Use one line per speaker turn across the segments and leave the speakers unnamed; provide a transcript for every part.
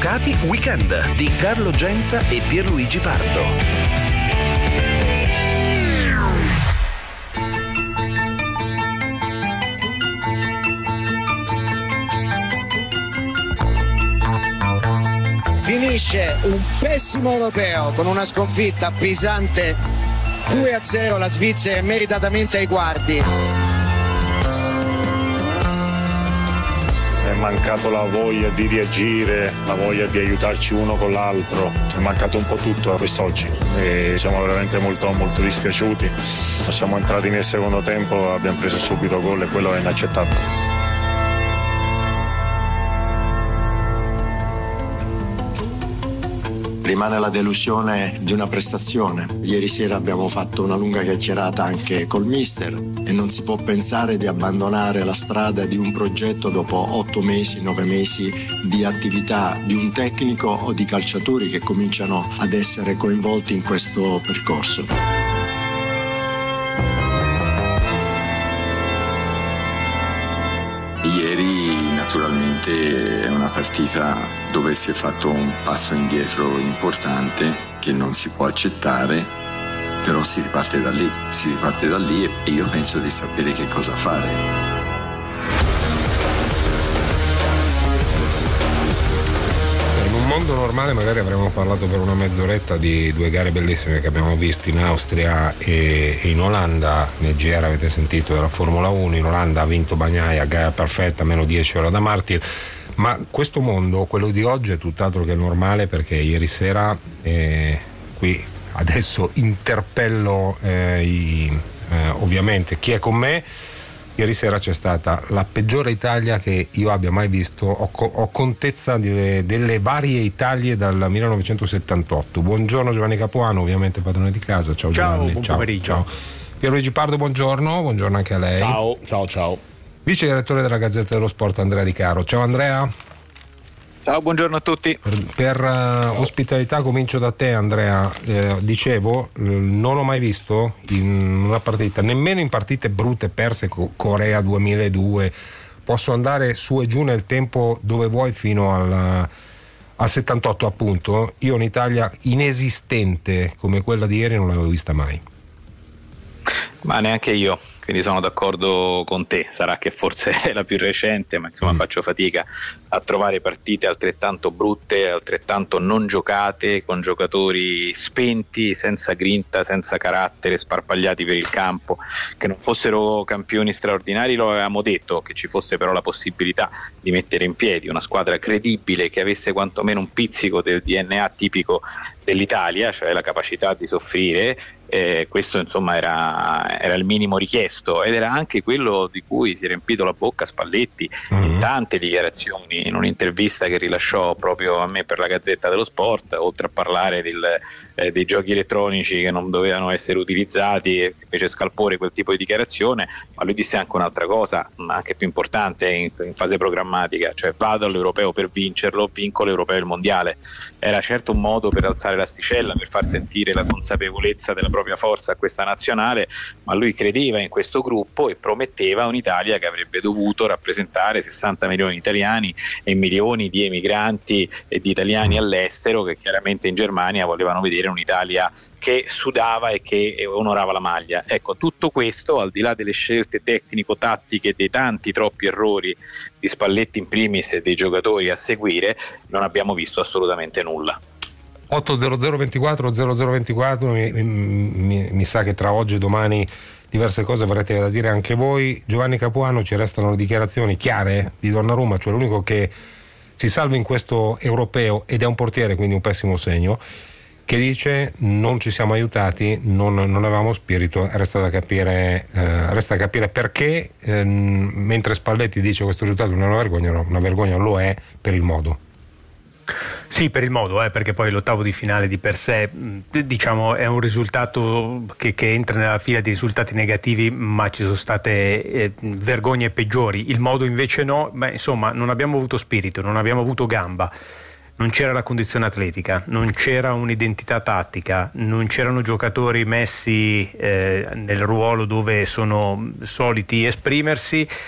Avvocati Weekend di Carlo Genta e Pierluigi Pardo.
Finisce un pessimo europeo con una sconfitta pesante 2-0, la Svizzera è meritatamente ai quarti.
È mancato la voglia di reagire, la voglia di aiutarci uno con l'altro, è mancato un po' tutto quest'oggi e siamo veramente molto dispiaciuti. Siamo entrati nel secondo tempo, abbiamo preso subito gol e quello è inaccettabile.
Rimane la delusione di una prestazione. Ieri sera abbiamo fatto una lunga chiacchierata anche col mister e non si può pensare di abbandonare la strada di un progetto dopo 8 mesi, 9 mesi di attività di un tecnico o di calciatori che cominciano ad essere coinvolti in questo percorso.
Ieri naturalmente è una partita dove si è fatto un passo indietro importante che non si può accettare, però si riparte da lì e io penso di sapere che cosa fare.
In un mondo normale magari avremmo parlato per una mezz'oretta di 2 gare bellissime che abbiamo visto in Austria e in Olanda. Nel GR avete sentito della Formula 1, in Olanda ha vinto Bagnaia, gara perfetta, meno 10 ora da Martir. Ma questo mondo, quello di oggi, è tutt'altro che normale, perché ieri sera qui adesso interpello ovviamente chi è con me. Ieri sera c'è stata la peggiore Italia che io abbia mai visto. Ho contezza delle varie Italie dal 1978. Buongiorno Giovanni Capuano, ovviamente padrone di casa. Ciao Giovanni.
Buon pomeriggio.
Ciao. Pierluigi Pardo, buongiorno anche a lei.
Ciao.
Vice direttore della Gazzetta dello Sport Andrea Di Caro. Ciao Andrea.
Ciao, buongiorno a tutti.
Per ospitalità comincio da te Andrea. Dicevo, non ho mai visto in una partita, nemmeno in partite brutte perse, Corea 2002, posso andare su e giù nel tempo dove vuoi fino al 78 appunto, io un'Italia inesistente come quella di ieri non l'avevo vista mai.
Ma neanche io, quindi sono d'accordo con te. Sarà che forse è la più recente, ma insomma faccio fatica a trovare partite altrettanto brutte, altrettanto non giocate, con giocatori spenti, senza grinta, senza carattere, sparpagliati per il campo. Che non fossero campioni straordinari lo avevamo detto, che ci fosse però la possibilità di mettere in piedi una squadra credibile che avesse quantomeno un pizzico del DNA tipico dell'Italia, cioè la capacità di soffrire. Questo insomma era il minimo richiesto, ed era anche quello di cui si è riempito la bocca Spalletti in tante dichiarazioni, in un'intervista che rilasciò proprio a me per la Gazzetta dello Sport, oltre a parlare dei giochi elettronici che non dovevano essere utilizzati, e fece scalpore quel tipo di dichiarazione. Ma lui disse anche un'altra cosa, ma anche più importante in fase programmatica, cioè vado all'europeo per vincerlo, vinco l'europeo e il mondiale. Era certo un modo per alzare l'asticella, per far sentire la consapevolezza della propria forza a questa nazionale, ma lui credeva in questo gruppo e prometteva un'Italia che avrebbe dovuto rappresentare 60 milioni di italiani e milioni di emigranti e di italiani all'estero che chiaramente in Germania volevano vedere un'Italia che sudava e che onorava la maglia. Ecco, tutto questo, al di là delle scelte tecnico-tattiche, dei tanti troppi errori di Spalletti in primis e dei giocatori a seguire, non abbiamo visto assolutamente nulla.
80024 0024, mi sa che tra oggi e domani diverse cose avrete da dire anche voi. Giovanni Capuano, ci restano le dichiarazioni chiare di Donnarumma, cioè l'unico che si salva in questo europeo ed è un portiere, quindi un pessimo segno, che dice non ci siamo aiutati, non avevamo spirito. Resta da capire perché, mentre Spalletti dice questo risultato non è una vergogna lo è per il modo.
Sì, per il modo, perché poi l'ottavo di finale di per sé, diciamo, è un risultato che entra nella fila di risultati negativi, ma ci sono state vergogne peggiori. Il modo invece no, insomma, non abbiamo avuto spirito, non abbiamo avuto gamba, non c'era la condizione atletica, non c'era un'identità tattica, non c'erano giocatori messi nel ruolo dove sono soliti esprimersi.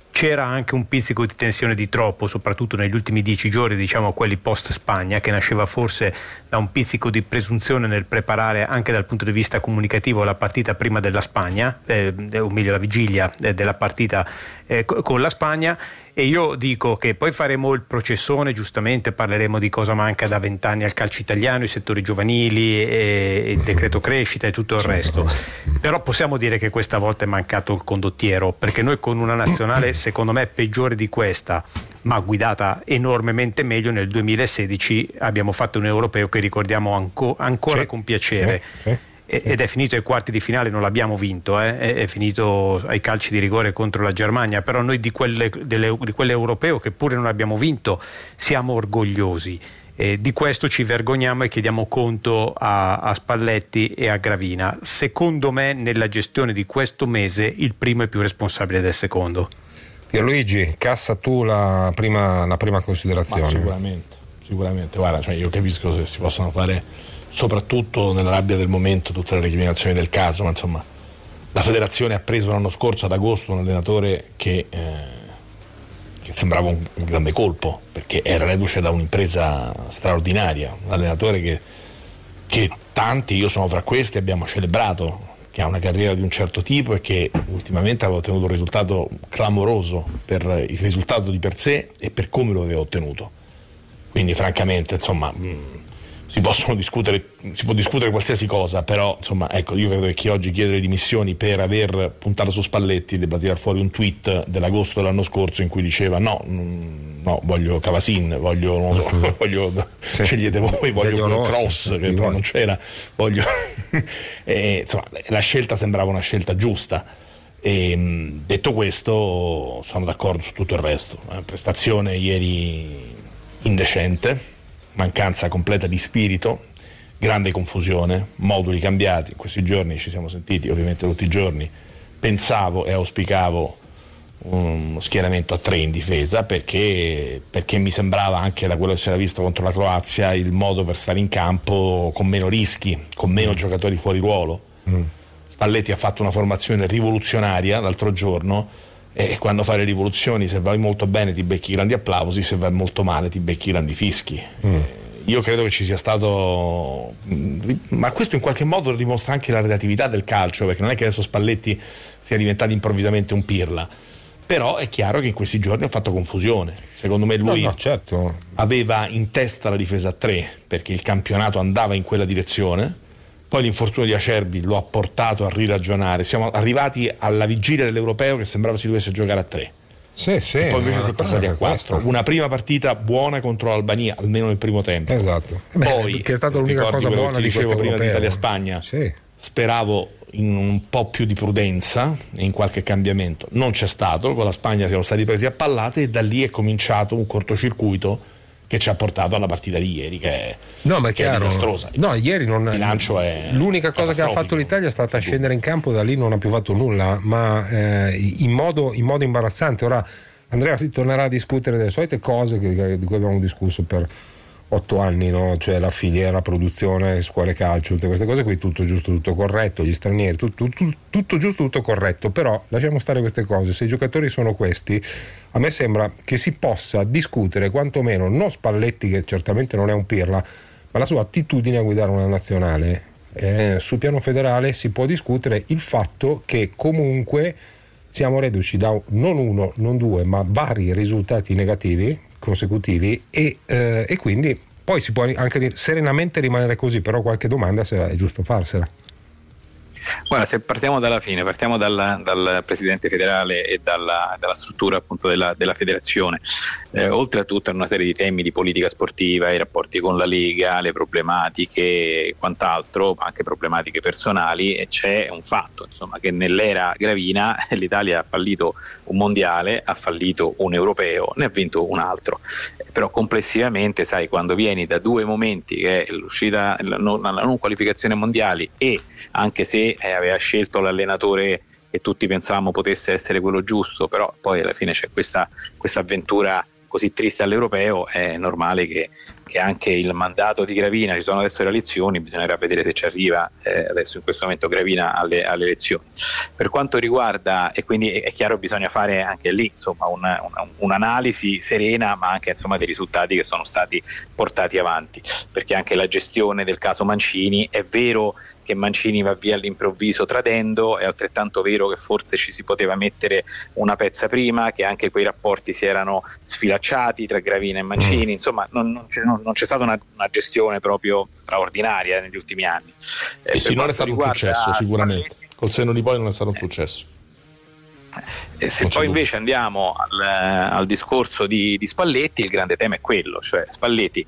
c'era anche un pizzico di tensione di troppo, soprattutto negli ultimi 10 giorni, diciamo quelli post Spagna, che nasceva forse da un pizzico di presunzione nel preparare anche dal punto di vista comunicativo la partita prima della Spagna, o meglio la vigilia della partita con la Spagna. E io dico che poi faremo il processone, giustamente parleremo di cosa manca da 20 anni al calcio italiano, i settori giovanili e il decreto crescita e tutto il resto, però possiamo dire che questa volta è mancato il condottiero, perché noi con una nazionale secondo me peggiore di questa, ma guidata enormemente meglio, nel 2016 abbiamo fatto un europeo che ricordiamo ancora con piacere. Sì. Ed è finito ai quarti di finale, non l'abbiamo vinto, è finito ai calci di rigore contro la Germania, però noi di quell'europeo che pure non abbiamo vinto siamo orgogliosi, di questo ci vergogniamo e chiediamo conto a Spalletti e a Gravina. Secondo me nella gestione di questo mese il primo è più responsabile del secondo.
Pierluigi, cassa tu la prima considerazione.
Ma sicuramente, guarda, cioè io capisco se si possono fare, soprattutto nella rabbia del momento, tutte le recriminazioni del caso, ma insomma la federazione ha preso l'anno scorso ad agosto un allenatore che sembrava un grande colpo, perché era reduce da un'impresa straordinaria, un allenatore che tanti, io sono fra questi, abbiamo celebrato, che ha una carriera di un certo tipo e che ultimamente aveva ottenuto un risultato clamoroso per il risultato di per sé e per come lo aveva ottenuto. Quindi francamente, insomma, si può discutere qualsiasi cosa, però insomma, ecco, io credo che chi oggi chiede le dimissioni per aver puntato su Spalletti debba tirar fuori un tweet dell'agosto dell'anno scorso in cui diceva no, voglio Cavasin, scegliete voi, voglio Cross, che però non c'era, voglio insomma, la scelta sembrava una scelta giusta. E, detto questo, sono d'accordo su tutto il resto. Prestazione ieri indecente, mancanza completa di spirito, grande confusione, moduli cambiati. In questi giorni ci siamo sentiti, ovviamente tutti i giorni, pensavo e auspicavo uno schieramento a 3 in difesa, perché mi sembrava, anche da quello che si era visto contro la Croazia, il modo per stare in campo con meno rischi, con meno giocatori fuori ruolo. Spalletti ha fatto una formazione rivoluzionaria l'altro giorno, e quando fai le rivoluzioni, se vai molto bene ti becchi grandi applausi, se vai molto male ti becchi grandi fischi. Io credo che ci sia stato, ma questo in qualche modo dimostra anche la relatività del calcio, perché non è che adesso Spalletti sia diventato improvvisamente un pirla, però è chiaro che in questi giorni ha fatto confusione. Secondo me lui
certo,
aveva in testa la difesa a 3 perché il campionato andava in quella direzione. Poi l'infortunio di Acerbi lo ha portato a riragionare. Siamo arrivati alla vigilia dell'Europeo che sembrava si dovesse giocare a 3.
Sì,
e poi invece si è passati a 4. Una prima partita buona contro l'Albania, almeno nel primo tempo.
Esatto.
Poi,
che è stata l'unica cosa buona di questo
prima
europeo.
Di Italia-Spagna.
Sì.
Speravo in un po' più di prudenza e in qualche cambiamento. Non c'è stato. Con la Spagna siamo stati presi a pallate e da lì è cominciato un cortocircuito che ci ha portato alla partita di ieri, che è disastrosa.
No, ieri
il bilancio è
l'unica cosa che ha fatto l'Italia è stata scendere in campo, da lì non ha più fatto nulla, ma in modo imbarazzante. Ora Andrea si tornerà a discutere delle solite cose di cui abbiamo discusso per 8 anni, no? Cioè la filiera, produzione, scuole calcio, tutte queste cose qui, tutto giusto, tutto corretto, gli stranieri, tutto giusto, tutto corretto, però lasciamo stare queste cose. Se i giocatori sono questi, a me sembra che si possa discutere quantomeno, non Spalletti che certamente non è un pirla, ma la sua attitudine a guidare una nazionale. Sul piano federale si può discutere il fatto che comunque siamo reduci da non uno, non due, ma vari risultati negativi consecutivi e quindi poi si può anche serenamente rimanere così, però qualche domanda è giusto farsela.
Guarda, se partiamo dalla fine, partiamo dal presidente federale e dalla struttura appunto della federazione, oltre a tutta una serie di temi di politica sportiva, i rapporti con la Lega, le problematiche e quant'altro, anche problematiche personali, e c'è un fatto, insomma, che nell'era Gravina l'Italia ha fallito un mondiale, ha fallito un europeo, ne ha vinto un altro, però complessivamente, sai, quando vieni da 2 momenti, che è l'uscita, la non qualificazione mondiali, e anche se aveva scelto l'allenatore che tutti pensavamo potesse essere quello giusto, però poi alla fine c'è questa avventura così triste all'europeo, è normale che che anche il mandato di Gravina, ci sono adesso le elezioni, bisognerà vedere se ci arriva adesso in questo momento Gravina alle elezioni. Per quanto riguarda, e quindi è chiaro, bisogna fare anche lì insomma un'analisi serena, ma anche insomma dei risultati che sono stati portati avanti, perché anche la gestione del caso Mancini, è vero che Mancini va via all'improvviso tradendo, è altrettanto vero che forse ci si poteva mettere una pezza prima, che anche quei rapporti si erano sfilacciati tra Gravina e Mancini, insomma non c'è stata una gestione proprio straordinaria negli ultimi anni.
E sì, non è stato un successo sicuramente, col senno di poi non è stato un successo.
Se poi invece andiamo al discorso di Spalletti, il grande tema è quello, cioè Spalletti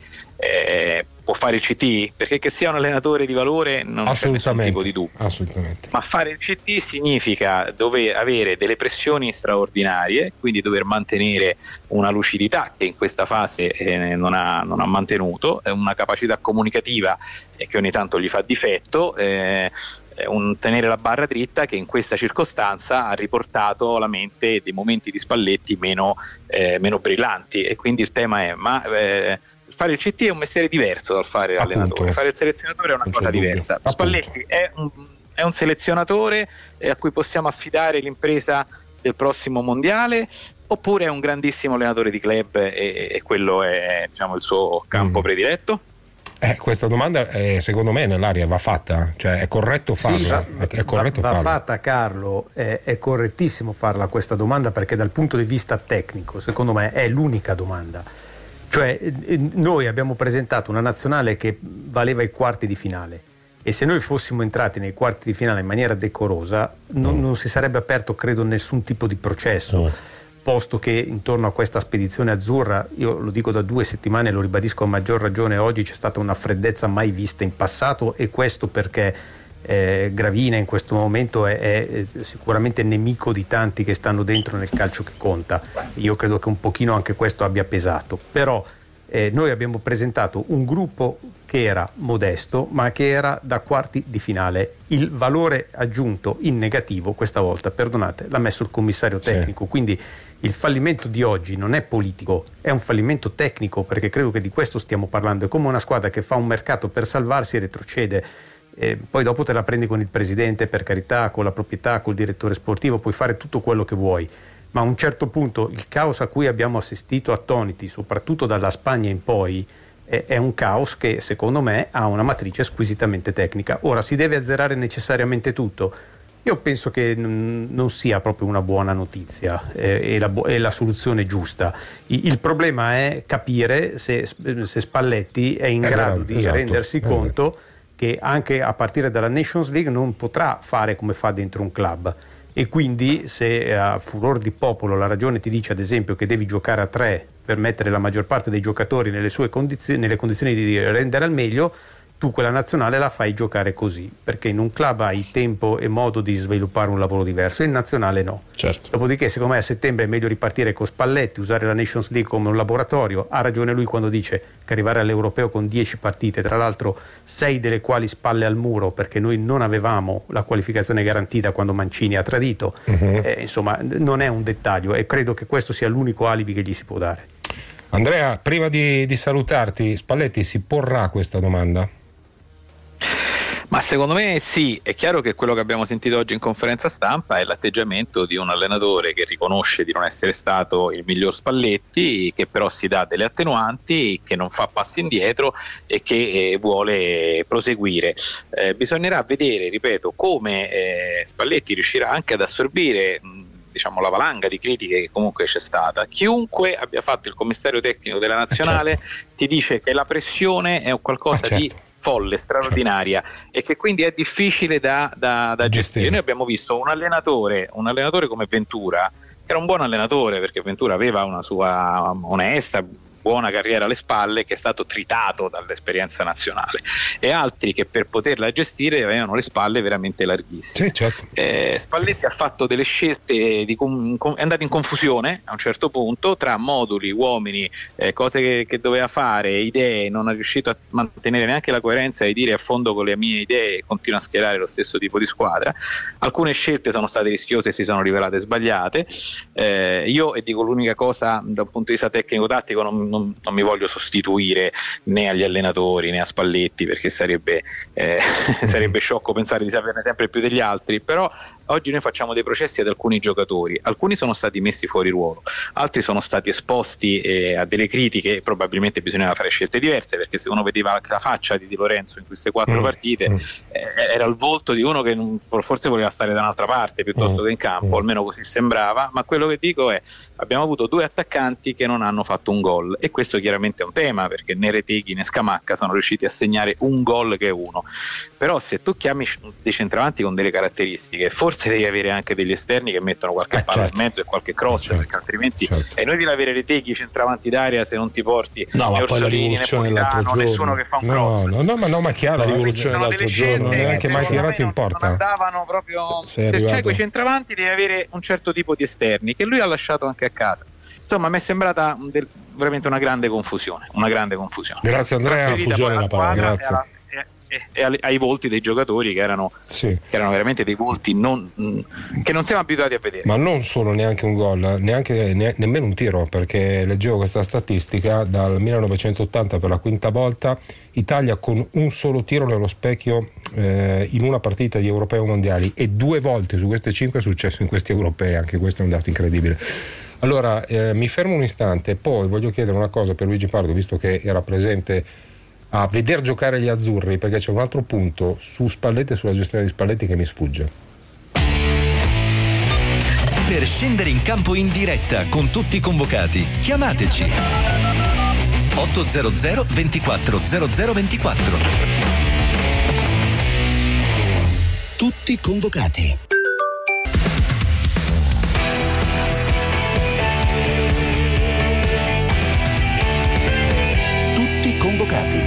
può fare il CT? Perché che sia un allenatore di valore non c'è nessun tipo di dubbio,
assolutamente.
Ma fare il CT significa dover avere delle pressioni straordinarie, quindi dover mantenere una lucidità che in questa fase non ha mantenuto, una capacità comunicativa che ogni tanto gli fa difetto, tenere la barra dritta, che in questa circostanza ha riportato alla mente dei momenti di Spalletti meno brillanti. E quindi il tema è: fare il CT è un mestiere diverso dal fare l'allenatore, fare il selezionatore è una cosa diversa. Spalletti è un selezionatore a cui possiamo affidare l'impresa del prossimo mondiale, oppure è un grandissimo allenatore di club e quello è, diciamo, il suo campo prediletto?
Questa domanda secondo me nell'aria va fatta, cioè è corretto farla?
Sì,
va
fatta, Carlo, è correttissimo farla questa domanda, perché dal punto di vista tecnico secondo me è l'unica domanda. Cioè noi abbiamo presentato una nazionale che valeva i quarti di finale, e se noi fossimo entrati nei quarti di finale in maniera decorosa non si sarebbe aperto, credo, nessun tipo di processo, posto che intorno a questa spedizione azzurra, io lo dico da 2 settimane e lo ribadisco a maggior ragione oggi, c'è stata una freddezza mai vista in passato, e questo perché Gravina in questo momento è sicuramente nemico di tanti che stanno dentro nel calcio che conta. Io credo che un pochino anche questo abbia pesato, però noi abbiamo presentato un gruppo che era modesto, ma che era da quarti di finale. Il valore aggiunto in negativo questa volta, perdonate, l'ha messo il commissario tecnico, quindi il fallimento di oggi non è politico, è un fallimento tecnico, perché credo che di questo stiamo parlando. È come una squadra che fa un mercato per salvarsi e retrocede. Poi dopo te la prendi con il presidente, per carità, con la proprietà, col direttore sportivo, puoi fare tutto quello che vuoi, ma a un certo punto il caos a cui abbiamo assistito attoniti, soprattutto dalla Spagna in poi, è un caos che secondo me ha una matrice squisitamente tecnica. Ora, si deve azzerare necessariamente tutto? Io penso che non sia proprio una buona notizia e la soluzione giusta. Il problema è capire se Spalletti è in grado di rendersi conto che anche a partire dalla Nations League non potrà fare come fa dentro un club, e quindi se a furor di popolo la ragione ti dice ad esempio che devi giocare a 3 per mettere la maggior parte dei giocatori nelle condizioni di rendere al meglio, tu quella nazionale la fai giocare così, perché in un club hai tempo e modo di sviluppare un lavoro diverso, in nazionale no.
Certo.
Dopodiché secondo me a settembre è meglio ripartire con Spalletti, usare la Nations League come un laboratorio. Ha ragione lui quando dice che arrivare all'Europeo con 10 partite, tra l'altro 6 delle quali spalle al muro, perché noi non avevamo la qualificazione garantita quando Mancini ha tradito, insomma non è un dettaglio, e credo che questo sia l'unico alibi che gli si può dare.
Andrea, prima di salutarti, Spalletti si porrà questa domanda?
Ma secondo me sì, è chiaro che quello che abbiamo sentito oggi in conferenza stampa è l'atteggiamento di un allenatore che riconosce di non essere stato il miglior Spalletti, che però si dà delle attenuanti, che non fa passi indietro e che vuole proseguire. Bisognerà vedere, ripeto, come Spalletti riuscirà anche ad assorbire diciamo la valanga di critiche che comunque c'è stata. Chiunque abbia fatto il commissario tecnico della nazionale ti dice che la pressione è qualcosa di folle, straordinaria, e che quindi è difficile da gestire. Noi abbiamo visto un allenatore come Ventura, che era un buon allenatore, perché Ventura aveva una sua onesta, buona carriera alle spalle, che è stato tritato dall'esperienza nazionale, e altri che per poterla gestire avevano le spalle veramente larghissime.
Sì, certo.
Spalletti ha fatto delle scelte, è andato in confusione a un certo punto tra moduli, uomini, cose che doveva fare, idee, non è riuscito a mantenere neanche la coerenza di dire a fondo con le mie idee e continua a schierare lo stesso tipo di squadra. Alcune scelte sono state rischiose e si sono rivelate sbagliate. Io dico l'unica cosa dal punto di vista tecnico-tattico, non mi voglio sostituire né agli allenatori né a Spalletti, perché sarebbe sciocco pensare di saperne sempre più degli altri, però oggi noi facciamo dei processi ad alcuni giocatori, alcuni sono stati messi fuori ruolo, altri sono stati esposti a delle critiche e probabilmente bisognava fare scelte diverse, perché se uno vedeva la faccia di Di Lorenzo in queste 4 partite era il volto di uno che forse voleva stare da un'altra parte piuttosto che in campo, almeno così sembrava, ma quello che dico è: abbiamo avuto 2 attaccanti che non hanno fatto un gol, e questo chiaramente è un tema, perché né Reteghi né Scamacca sono riusciti a segnare un gol che è uno. Però se tu chiami dei centravanti con delle caratteristiche, forse devi avere anche degli esterni che mettono qualche palla in mezzo e qualche cross, perché altrimenti è inutile avere Reteghi centravanti d'aria se non ti porti
ma poi la rivoluzione dell'altro giorno,
nessuno che fa un cross.
No, ma chiaro,
la rivoluzione dell'altro giorno non è neanche mai tirato in porta.
Non andavano proprio. Se c'hai quei centravanti devi avere un certo tipo di esterni che lui ha lasciato anche a casa. Insomma, mi è sembrata veramente una grande confusione.
Grazie Andrea,
confusione la parola, grazie.
E ai volti dei giocatori che erano veramente dei volti che non siamo abituati a vedere.
Ma non solo neanche un gol, nemmeno un tiro, perché leggevo questa statistica: dal 1980 per la 5ª volta Italia con un solo tiro nello specchio in una partita di europei o mondiali, e 2 volte su queste 5 è successo in questi europei. Anche questo è un dato incredibile. Allora mi fermo un istante, poi voglio chiedere una cosa per Luigi Pardo, visto che era presente a veder giocare gli azzurri, perché c'è un altro punto su Spalletti e sulla gestione di Spalletti che mi sfugge.
Per scendere in campo in diretta con tutti i convocati, chiamateci 800 24 0024. Tutti convocati. Tutti convocati.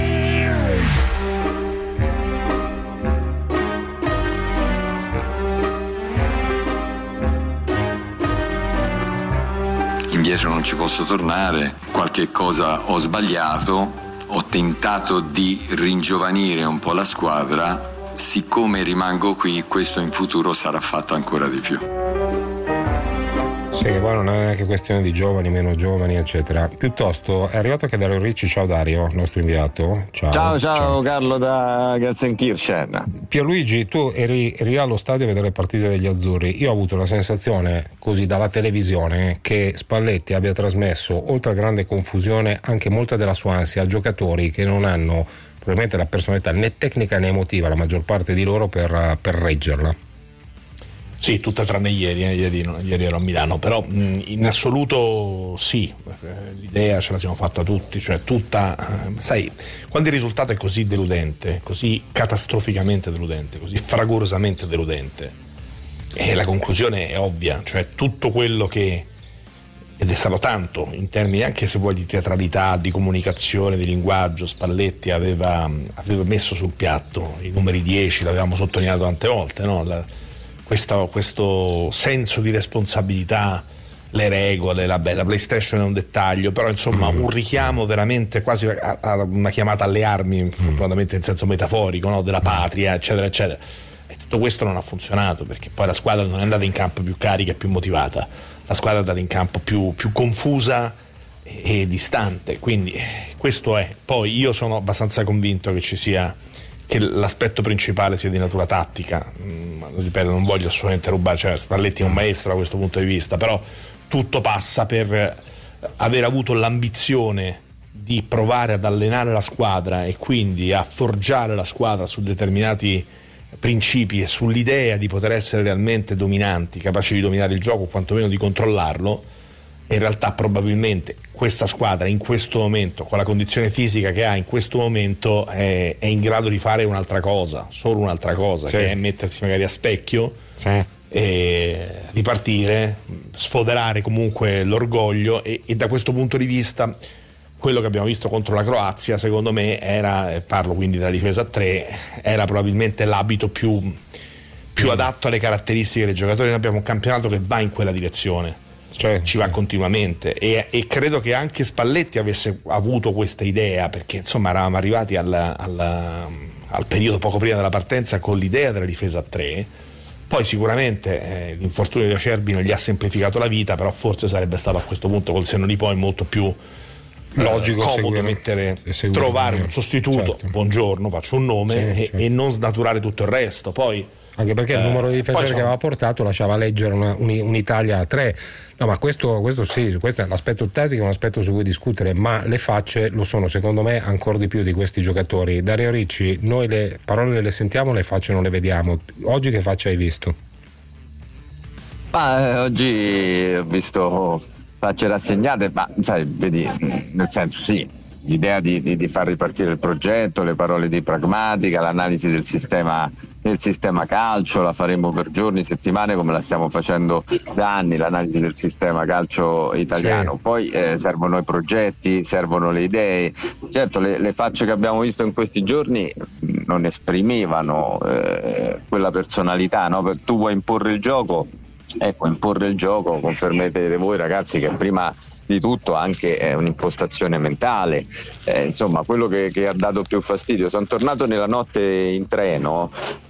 Indietro non ci posso tornare, qualche cosa ho sbagliato, ho tentato di ringiovanire un po' la squadra, siccome rimango qui questo in futuro sarà fatto ancora di più.
Sì, che poi non è neanche questione di giovani, meno giovani, eccetera. Piuttosto è arrivato anche Dario Ricci. Ciao Dario, nostro inviato.
Ciao Carlo da Gelsenkirchen.
Pierluigi, tu eri allo stadio a vedere le partite degli azzurri. Io ho avuto la sensazione, così dalla televisione, che Spalletti abbia trasmesso, oltre a grande confusione, anche molta della sua ansia a giocatori che non hanno probabilmente la personalità né tecnica né emotiva, la maggior parte di loro, per reggerla.
Sì, tutta tranne ieri ero a Milano, però in assoluto sì, l'idea ce la siamo fatta tutti, cioè tutta, sai, quando il risultato è così deludente, così catastroficamente deludente, così fragorosamente deludente, la conclusione è ovvia, cioè tutto quello che, ed è stato tanto in termini anche se vuoi di teatralità, di comunicazione, di linguaggio, Spalletti aveva messo sul piatto i numeri 10, l'avevamo sottolineato tante volte, no? Questo senso di responsabilità, le regole, la PlayStation è un dettaglio, però insomma un richiamo veramente quasi a una chiamata alle armi, fortunatamente in senso metaforico, no? Della patria, eccetera eccetera, e tutto questo non ha funzionato, perché poi la squadra non è andata in campo più carica e più motivata, la squadra è andata in campo più confusa e distante, quindi questo è. Poi io sono abbastanza convinto che l'aspetto principale sia di natura tattica, ripeto, non voglio assolutamente rubare, cioè Spalletti è un maestro da questo punto di vista, però tutto passa per aver avuto l'ambizione di provare ad allenare la squadra e quindi a forgiare la squadra su determinati principi e sull'idea di poter essere realmente dominanti, capaci di dominare il gioco o quantomeno di controllarlo. In realtà probabilmente questa squadra in questo momento, con la condizione fisica che ha in questo momento, è in grado di fare un'altra cosa, solo un'altra cosa, sì, che è mettersi magari a specchio, sì, e ripartire, sfoderare comunque l'orgoglio, e da questo punto di vista quello che abbiamo visto contro la Croazia secondo me era, parlo quindi della difesa a 3, era probabilmente l'abito più adatto alle caratteristiche dei giocatori. Noi abbiamo un campionato che va in quella direzione, cioè, ci va continuamente, e credo che anche Spalletti avesse avuto questa idea, perché insomma eravamo arrivati al periodo poco prima della partenza con l'idea della difesa a 3. Poi sicuramente l'infortunio di Acerbi non gli ha semplificato la vita, però forse sarebbe stato a questo punto, col senno di poi, molto più
logico
comodo trovare un sostituto, certo. Buongiorno, faccio un nome, e non snaturare tutto il resto. Poi
anche perché il numero di difensori che aveva portato lasciava leggere un'Italia a 3. No, ma questo sì, questo è l'aspetto tattico, è un aspetto su cui discutere, ma le facce lo sono secondo me ancora di più di questi giocatori. Dario Ricci, noi le parole le sentiamo, le facce non le vediamo. Oggi che faccia hai visto?
Oggi ho visto facce rassegnate, ma sai, vedi, nel senso sì, l'idea di far ripartire il progetto, le parole di pragmatica, l'analisi del sistema calcio, la faremo per giorni, settimane, come la stiamo facendo da anni, l'analisi del sistema calcio italiano. Sì. Poi servono i progetti, servono le idee. Certo, le facce che abbiamo visto in questi giorni non esprimevano quella personalità, no? Tu vuoi imporre il gioco, confermate voi ragazzi che prima di tutto anche un'impostazione mentale, insomma quello che ha dato più fastidio. Sono tornato nella notte in treno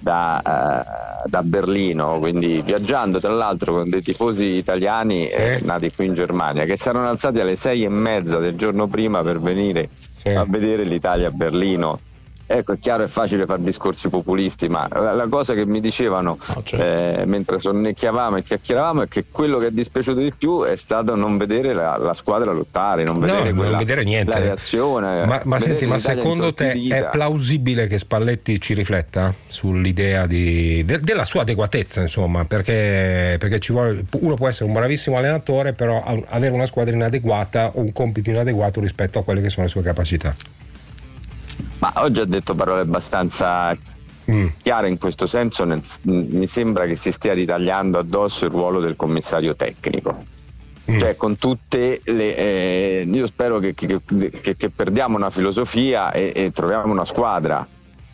da Berlino, quindi viaggiando tra l'altro con dei tifosi italiani nati qui in Germania, che si erano alzati alle 6:30 del giorno prima per venire a vedere l'Italia a Berlino. Ecco, è chiaro, è facile fare discorsi populisti, ma la cosa che mi dicevano mentre sonnecchiavamo e chiacchieravamo è che quello che è dispiaciuto di più è stato non vedere la squadra lottare, non vedere niente, la reazione.
Ma senti, ma secondo te è plausibile che Spalletti ci rifletta sull'idea della sua adeguatezza, insomma, perché ci vuole, uno può essere un bravissimo allenatore, però avere una squadra inadeguata o un compito inadeguato rispetto a quelle che sono le sue capacità?
Ma oggi ha detto parole abbastanza chiare in questo senso, mi sembra che si stia ritagliando addosso il ruolo del commissario tecnico. Cioè, con tutte le io spero che perdiamo una filosofia e troviamo una squadra,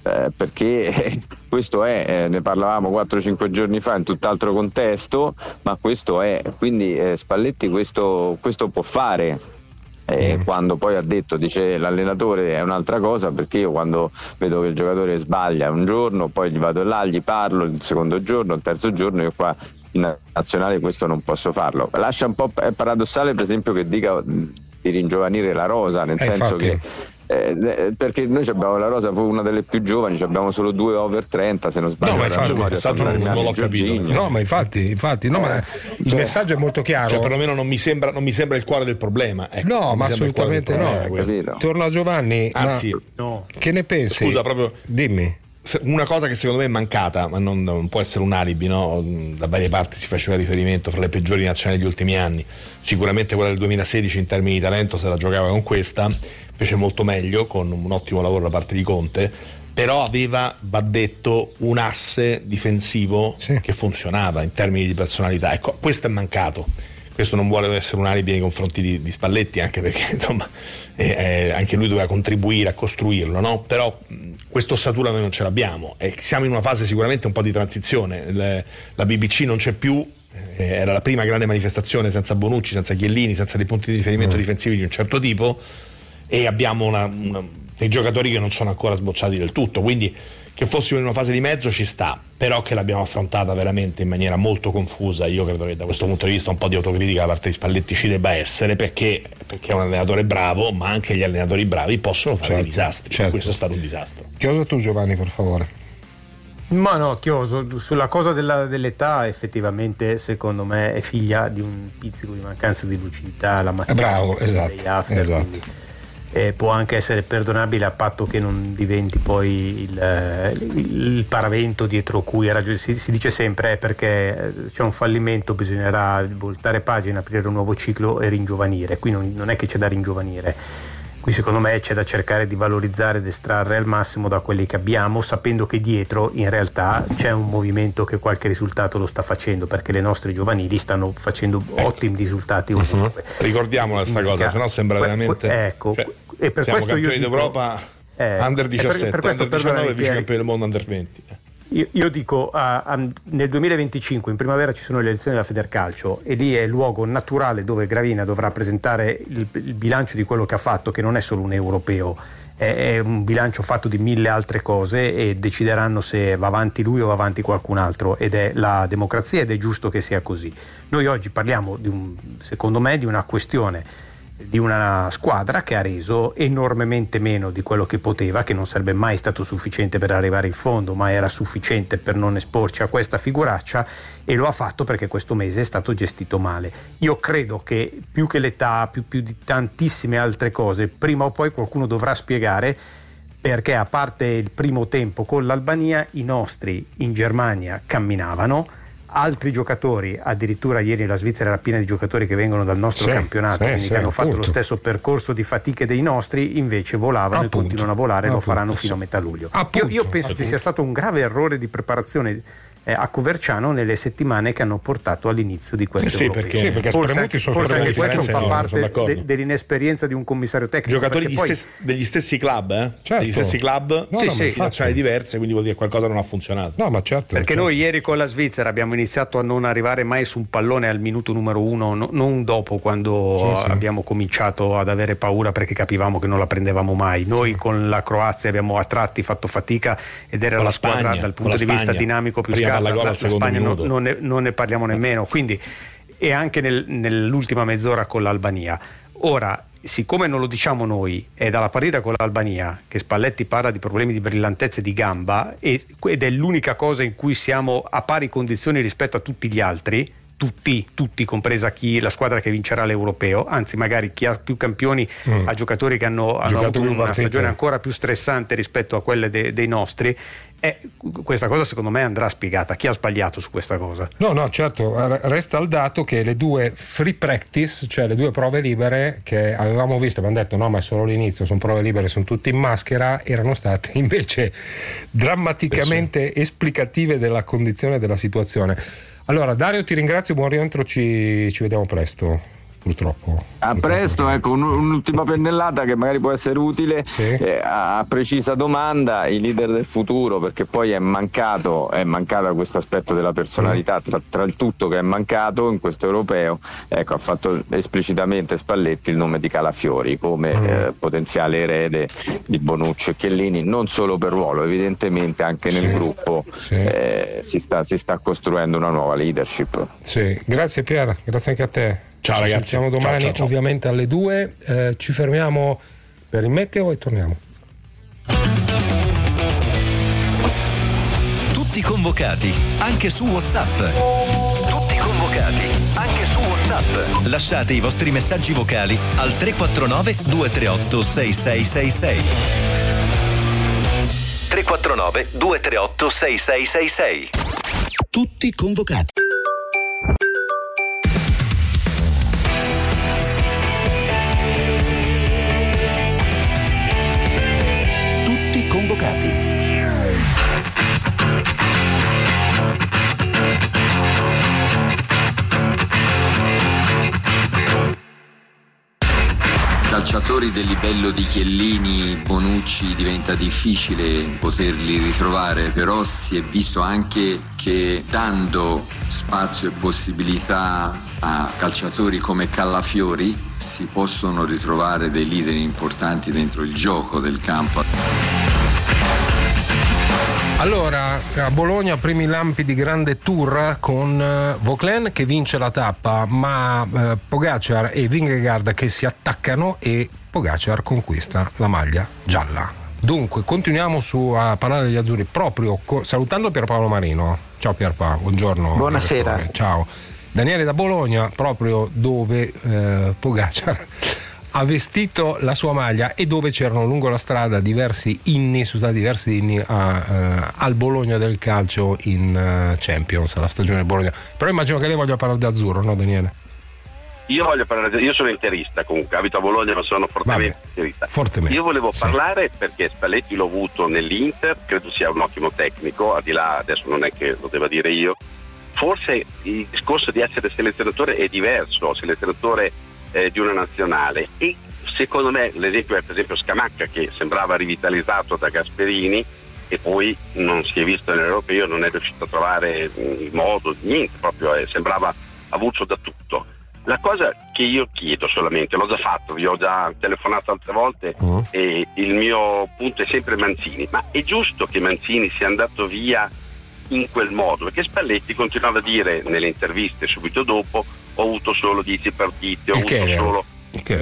perché questo è, ne parlavamo 4-5 giorni fa in tutt'altro contesto, ma questo è, quindi Spalletti questo può fare. Quando poi ha detto, dice l'allenatore è un'altra cosa, perché io quando vedo che il giocatore sbaglia un giorno, poi gli vado là, gli parlo il secondo giorno, il terzo giorno, io qua in nazionale questo non posso farlo. Lascia un po', è paradossale per esempio che dica di ringiovanire la rosa, nel senso
infatti.
Che perché noi abbiamo la rosa, fu una delle più giovani, abbiamo solo 2 over 30 se non sbaglio.
No, ma infatti il messaggio non l'ho capito. No, ma infatti no, ma il messaggio è molto chiaro.
Cioè, perlomeno non mi sembra il cuore del problema. Ecco,
no, ma assolutamente no. Torno a Giovanni.
Anzi,
che ne pensi?
Scusa, proprio
dimmi.
Una cosa che secondo me è mancata, ma non può essere un alibi, no? Da varie parti si faceva riferimento fra le peggiori nazionali degli ultimi anni. Sicuramente quella del 2016 in termini di talento se la giocava con questa, fece molto meglio con un ottimo lavoro da parte di Conte, però aveva, va detto, un asse difensivo che funzionava in termini di personalità. Ecco, questo è mancato. Questo non vuole essere un alibi nei confronti di Spalletti, anche perché insomma anche lui doveva contribuire a costruirlo, no? Però questa ossatura noi non ce l'abbiamo e siamo in una fase sicuramente un po' di transizione. La BBC non c'è più, era la prima grande manifestazione senza Bonucci, senza Chiellini, senza dei punti di riferimento difensivi di un certo tipo, e abbiamo dei giocatori che non sono ancora sbocciati del tutto, quindi che fossimo in una fase di mezzo ci sta, però che l'abbiamo affrontata veramente in maniera molto confusa. Io credo che da questo punto di vista un po' di autocritica da parte di Spalletti ci debba essere, perché è un allenatore bravo, ma anche gli allenatori bravi possono fare dei disastri.
Certo.
Questo è stato un disastro.
Chioso tu, Giovanni, per favore.
Ma no, Chioso, sulla cosa dell'età effettivamente secondo me è figlia di un pizzico di mancanza di lucidità la mattina.
Bravo, esatto.
Può anche essere perdonabile a patto che non diventi poi il paravento dietro cui si dice sempre perché c'è un fallimento, bisognerà voltare pagina, aprire un nuovo ciclo e ringiovanire. Qui non è che c'è da ringiovanire, qui secondo me c'è da cercare di valorizzare ed estrarre al massimo da quelli che abbiamo, sapendo che dietro in realtà c'è un movimento che qualche risultato lo sta facendo, perché le nostre giovanili stanno facendo ottimi risultati ovunque.
Ricordiamola questa cosa, sennò sembra veramente
e per
siamo
questo
campioni d'Europa under 17, under 19 vice campioni del mondo under 20.
Io dico nel 2025 in primavera ci sono le elezioni della Federcalcio e lì è il luogo naturale dove Gravina dovrà presentare il bilancio di quello che ha fatto, che non è solo un europeo, è un bilancio fatto di 1000 altre cose, e decideranno se va avanti lui o va avanti qualcun altro, ed è la democrazia ed è giusto che sia così. Noi oggi parliamo secondo me di una questione di una squadra che ha reso enormemente meno di quello che poteva, che non sarebbe mai stato sufficiente per arrivare in fondo, ma era sufficiente per non esporci a questa figuraccia, e lo ha fatto perché questo mese è stato gestito male. Io credo che più che l'età, più di tantissime altre cose, prima o poi qualcuno dovrà spiegare perché, a parte il primo tempo con l'Albania, i nostri in Germania camminavano, altri giocatori, addirittura ieri la Svizzera era piena di giocatori che vengono dal nostro campionato, quindi che hanno fatto lo stesso percorso di fatiche dei nostri, invece volavano e continuano a volare, lo faranno fino a metà luglio. Io penso ci sia stato un grave errore di preparazione a Coverciano nelle settimane che hanno portato all'inizio di questo europeo.
Perché spremuti sono
forse anche questo fa
parte
dell'inesperienza di un commissario tecnico.
Giocatori degli stessi club, degli stessi club, nazionali diverse, quindi vuol dire qualcosa non ha funzionato.
No, ma certo. Perché noi ieri con la Svizzera abbiamo iniziato a non arrivare mai su un pallone al minuto numero 1, non dopo, quando abbiamo cominciato ad avere paura perché capivamo che non la prendevamo mai. Noi con la Croazia abbiamo a tratti fatto fatica ed era la squadra dal punto di vista dinamico più la Spagna non ne parliamo nemmeno, quindi, e anche nell'ultima mezz'ora con l'Albania. Ora, siccome non lo diciamo noi, è dalla partita con l'Albania che Spalletti parla di problemi di brillantezza di gamba, ed è l'unica cosa in cui siamo a pari condizioni rispetto a tutti gli altri, tutti, compresa la squadra che vincerà l'Europeo, anzi magari chi ha più campioni ha giocatori che hanno avuto una stagione ancora più stressante rispetto a quelle dei nostri. Questa cosa secondo me andrà spiegata. Chi ha sbagliato su questa cosa?
No, certo, resta il dato che le due free practice, cioè le due prove libere che avevamo visto, abbiamo detto no, ma è solo l'inizio, sono prove libere, sono tutti in maschera, erano state invece drammaticamente esplicative della condizione della situazione. Allora Dario, ti ringrazio, buon rientro, ci vediamo presto. Purtroppo.
A presto, ecco, un'ultima pennellata che magari può essere utile, a precisa domanda, i leader del futuro, perché poi è mancato questo aspetto della personalità, tra il tutto che è mancato in questo europeo. Ecco, ha fatto esplicitamente Spalletti il nome di Calafiori come potenziale erede di Bonucci e Chiellini, non solo per ruolo, evidentemente anche nel gruppo si sta costruendo una nuova leadership.
Grazie Pier, grazie anche a te.
Ciao ragazzi,
ci sentiamo domani, ciao. Ovviamente alle 2. Ci fermiamo per il meteo e torniamo.
Tutti convocati, anche su WhatsApp. Lasciate i vostri messaggi vocali al 349 238 6666. 349 238 6666. Tutti convocati.
Calciatori del livello di Chiellini, Bonucci diventa difficile poterli ritrovare, però si è visto anche che dando spazio e possibilità a calciatori come Calafiori si possono ritrovare dei leader importanti dentro il gioco del campo.
Allora, a Bologna primi lampi di grande tour con Vauclain che vince la tappa, ma Pogacar e Vingegaard che si attaccano e Pogacar conquista la maglia gialla. Dunque, continuiamo a parlare degli azzurri proprio salutando Pierpaolo Marino. Ciao Pierpaolo, buongiorno.
Buonasera.
Direttore. Ciao. Daniele da Bologna, proprio dove Pogacar ha vestito la sua maglia e dove c'erano lungo la strada diversi inni al Bologna del calcio in Champions, alla stagione del Bologna. Però immagino che lei voglia parlare di azzurro, no Daniele?
Io sono interista, comunque abito a Bologna ma sono fortemente interista. Io volevo parlare perché Spalletti l'ho avuto nell'Inter, credo sia un ottimo tecnico, al di là adesso non è che lo debba dire io. Forse il discorso di essere selezionatore è diverso, selezionatore di una nazionale, e secondo me l'esempio è per esempio Scamacca, che sembrava rivitalizzato da Gasperini e poi non si è visto nell'Europeo, non è riuscito a trovare il modo, niente, proprio sembrava avulso da tutto. La cosa che io chiedo solamente, l'ho già fatto, vi ho già telefonato altre volte e il mio punto è sempre Mancini, ma è giusto che Mancini sia andato via in quel modo? Perché Spalletti continuava a dire nelle interviste subito dopo: ho avuto solo 10 partite, ho avuto solo...
Che è vero.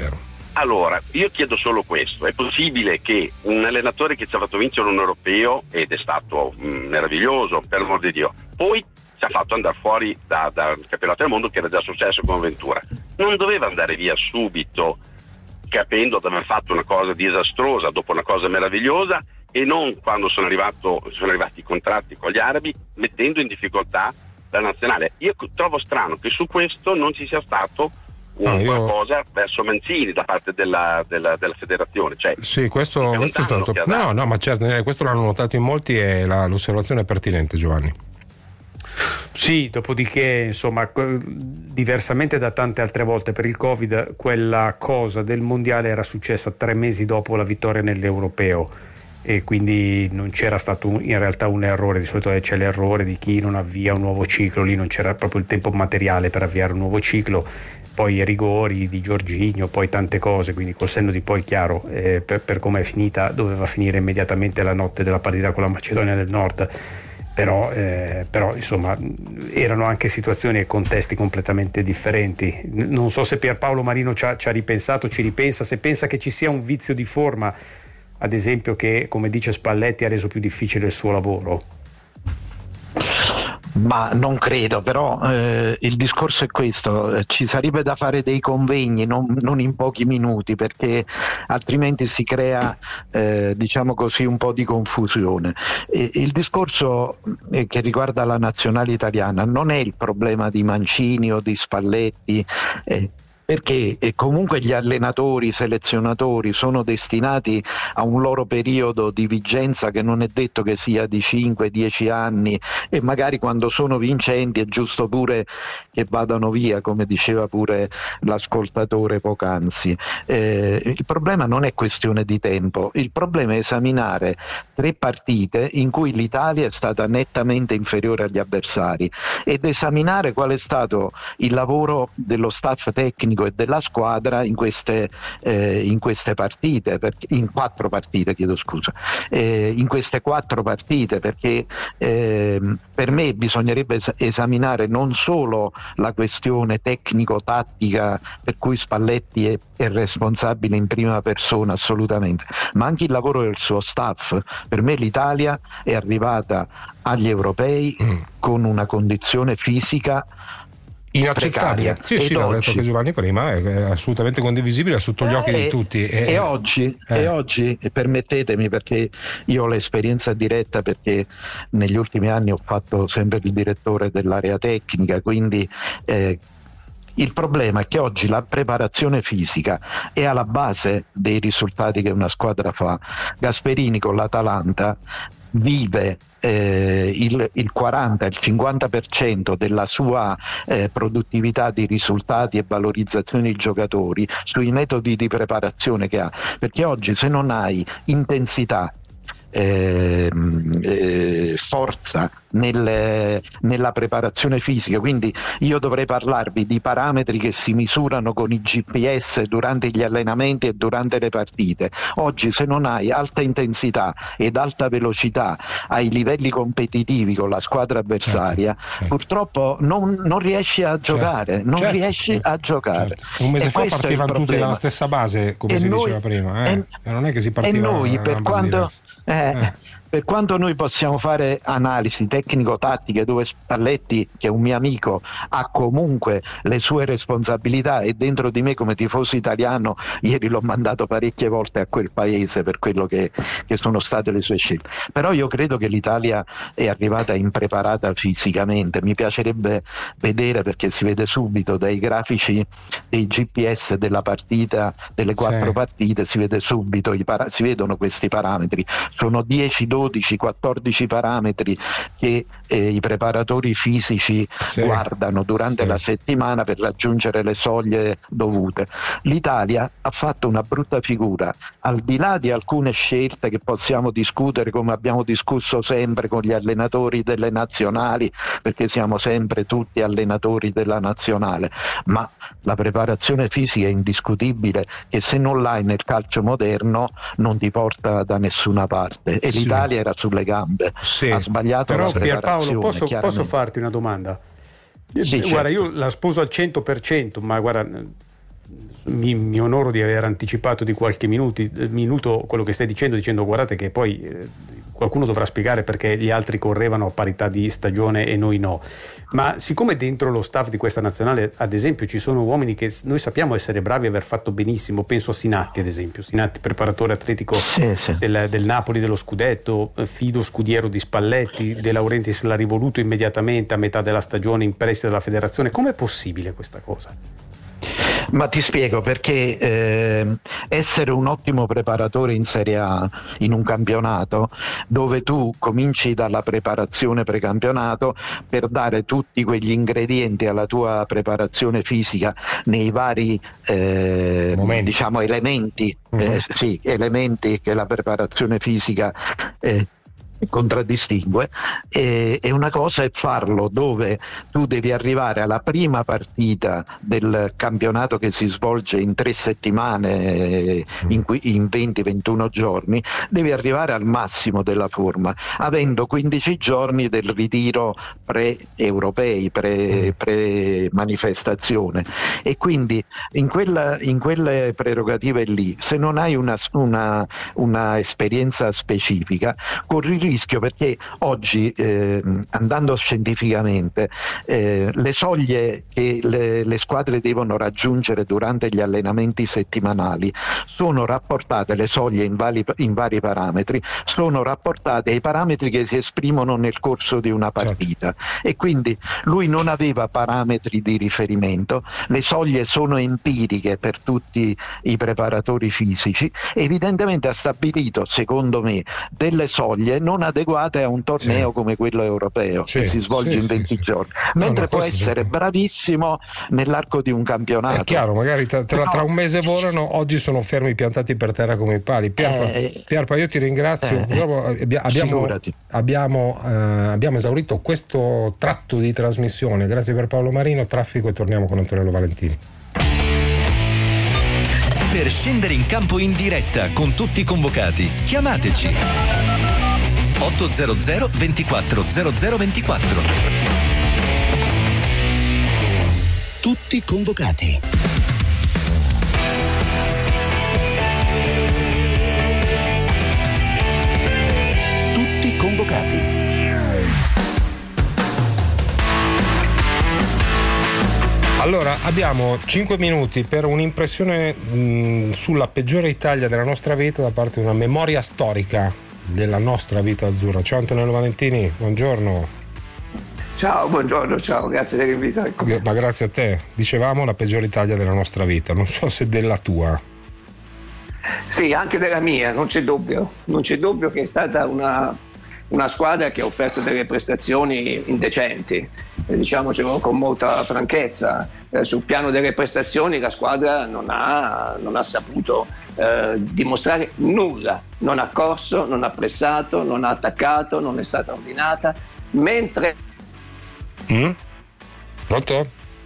Allora, io chiedo solo questo: è possibile che un allenatore che ci ha fatto vincere un europeo, ed è stato meraviglioso, per amor di Dio, poi ci ha fatto andare fuori dal campionato del mondo, che era già successo con Ventura, non doveva andare via subito capendo di aver fatto una cosa disastrosa dopo una cosa meravigliosa, e non quando sono arrivati i contratti con gli arabi, mettendo in difficoltà la nazionale? Io trovo strano che su questo non ci sia stato qualcosa verso Mancini da parte della federazione. Cioè,
sì, questo è stato. No, ma certo, questo l'hanno notato in molti e l'osservazione è pertinente, Giovanni.
Sì, dopodiché, insomma, diversamente da tante altre volte per il Covid, quella cosa del mondiale era successa 3 mesi dopo la vittoria nell'europeo, e quindi non c'era stato in realtà un errore. Di solito c'è l'errore di chi non avvia un nuovo ciclo, lì non c'era proprio il tempo materiale per avviare un nuovo ciclo, poi i rigori di Jorginho, poi tante cose, quindi col senno di poi chiaro, per come è finita doveva finire immediatamente la notte della partita con la Macedonia del Nord. Però insomma erano anche situazioni e contesti completamente differenti. Non so se Pierpaolo Marino ci ha ripensato, ci ripensa, se pensa che ci sia un vizio di forma, ad esempio, che, come dice Spalletti, ha reso più difficile il suo lavoro.
Ma non credo, però il discorso è questo: ci sarebbe da fare dei convegni non in pochi minuti, perché altrimenti si crea diciamo così un po' di confusione. Il discorso che riguarda la nazionale italiana non è il problema di Mancini o di Spalletti, perché comunque gli allenatori, i selezionatori sono destinati a un loro periodo di vigenza che non è detto che sia di 5-10 anni, e magari quando sono vincenti è giusto pure che vadano via, come diceva pure l'ascoltatore poc'anzi. Il problema non è questione di tempo, il problema è esaminare 3 partite in cui l'Italia è stata nettamente inferiore agli avversari, ed esaminare qual è stato il lavoro dello staff tecnico e della squadra in queste partite, in 4 partite, chiedo scusa, in queste 4 partite, perché per me bisognerebbe esaminare non solo la questione tecnico-tattica, per cui Spalletti è responsabile in prima persona assolutamente, ma anche il lavoro del suo staff. Per me l'Italia è arrivata agli europei con una condizione fisica
inaccettabile. Sì, l'ho detto che Giovanni prima, è assolutamente condivisibile sotto gli occhi di tutti.
E oggi, permettetemi, perché io ho l'esperienza diretta, perché negli ultimi anni ho fatto sempre il direttore dell'area tecnica, quindi il problema è che oggi la preparazione fisica è alla base dei risultati che una squadra fa. Gasperini con l'Atalanta vive il 40, il 50% della sua produttività di risultati e valorizzazione dei giocatori sui metodi di preparazione che ha, perché oggi se non hai intensità, forza nella preparazione fisica, quindi io dovrei parlarvi di parametri che si misurano con i GPS durante gli allenamenti e durante le partite. Oggi se non hai alta intensità ed alta velocità ai livelli competitivi con la squadra avversaria, purtroppo non riesci a giocare, riesci a giocare.
Un mese fa partivano tutti dalla stessa base, come si diceva prima, e non è che si partiva.
E noi, per quanto noi possiamo fare analisi tecnico-tattiche, dove Spalletti, che è un mio amico, ha comunque le sue responsabilità, e dentro di me come tifoso italiano ieri l'ho mandato parecchie volte a quel paese per quello che sono state le sue scelte, però io credo che l'Italia è arrivata impreparata fisicamente. Mi piacerebbe vedere, perché si vede subito dai grafici dei GPS della partita, delle 4 partite, si vede subito, si vedono questi parametri, sono 10, 12, 14 parametri che i preparatori fisici guardano durante la settimana per raggiungere le soglie dovute. L'Italia ha fatto una brutta figura, al di là di alcune scelte che possiamo discutere, come abbiamo discusso sempre con gli allenatori delle nazionali, perché siamo sempre tutti allenatori della nazionale, ma la preparazione fisica è indiscutibile, che se non l'hai nel calcio moderno non ti porta da nessuna parte, e l'Italia era sulle gambe, ha sbagliato.
Però
la preparazione.
Pierpaolo, posso farti una domanda? Guarda, io la sposo al 100%, ma guarda, mi onoro di aver anticipato di qualche minuto quello che stai dicendo guardate che poi qualcuno dovrà spiegare perché gli altri correvano a parità di stagione e noi no, ma siccome dentro lo staff di questa nazionale ad esempio ci sono uomini che noi sappiamo essere bravi e aver fatto benissimo, penso a Sinatti ad esempio, Sinatti preparatore atletico del Napoli dello scudetto, Fido scudiero di Spalletti, De Laurentiis l'ha rivoluto immediatamente a metà della stagione in prestito dalla federazione. Com'è possibile questa cosa?
Ma ti spiego perché essere un ottimo preparatore in Serie A in un campionato dove tu cominci dalla preparazione precampionato per dare tutti quegli ingredienti alla tua preparazione fisica nei vari diciamo elementi elementi che la preparazione fisica contraddistingue, e una cosa è farlo dove tu devi arrivare alla prima partita del campionato che si svolge in 3 settimane, in 20-21 giorni, devi arrivare al massimo della forma, avendo 15 giorni del ritiro pre-europei, pre-manifestazione, e quindi in quelle prerogative lì, se non hai una esperienza specifica, corri il rischio, perché oggi andando scientificamente le soglie che le squadre devono raggiungere durante gli allenamenti settimanali sono rapportate, le soglie in vari parametri sono rapportate ai parametri che si esprimono nel corso di una partita, e quindi lui non aveva parametri di riferimento, le soglie sono empiriche per tutti i preparatori fisici, evidentemente ha stabilito, secondo me, delle soglie non adeguate a un torneo come quello europeo che si svolge in 20 giorni, mentre può essere bravissimo nell'arco di un campionato.
È chiaro, magari tra un mese volano, oggi sono fermi piantati per terra come i pali. Pierpa, io ti ringrazio. Abbiamo esaurito questo tratto di trasmissione. Grazie per Paolo Marino, traffico, e torniamo con Antonello Valentini.
Per scendere in campo in diretta con tutti i convocati, chiamateci 800 24 0024. Tutti convocati. Tutti convocati.
Allora, abbiamo 5 minuti per un'impressione sulla peggiore Italia della nostra vita da parte di una memoria storica della nostra vita azzurra. Ciao Antonello Valentini, buongiorno.
Ciao, buongiorno, ciao, grazie dell'invito.
Ma grazie a te. Dicevamo la peggiore Italia della nostra vita, non so se della tua.
Sì, anche della mia, non c'è dubbio che è stata una squadra che ha offerto delle prestazioni indecenti, diciamocelo con molta franchezza. Sul piano delle prestazioni la squadra non ha saputo dimostrare nulla, non ha corso, non ha pressato, non ha attaccato, non è stata ordinata, mentre
Pronto?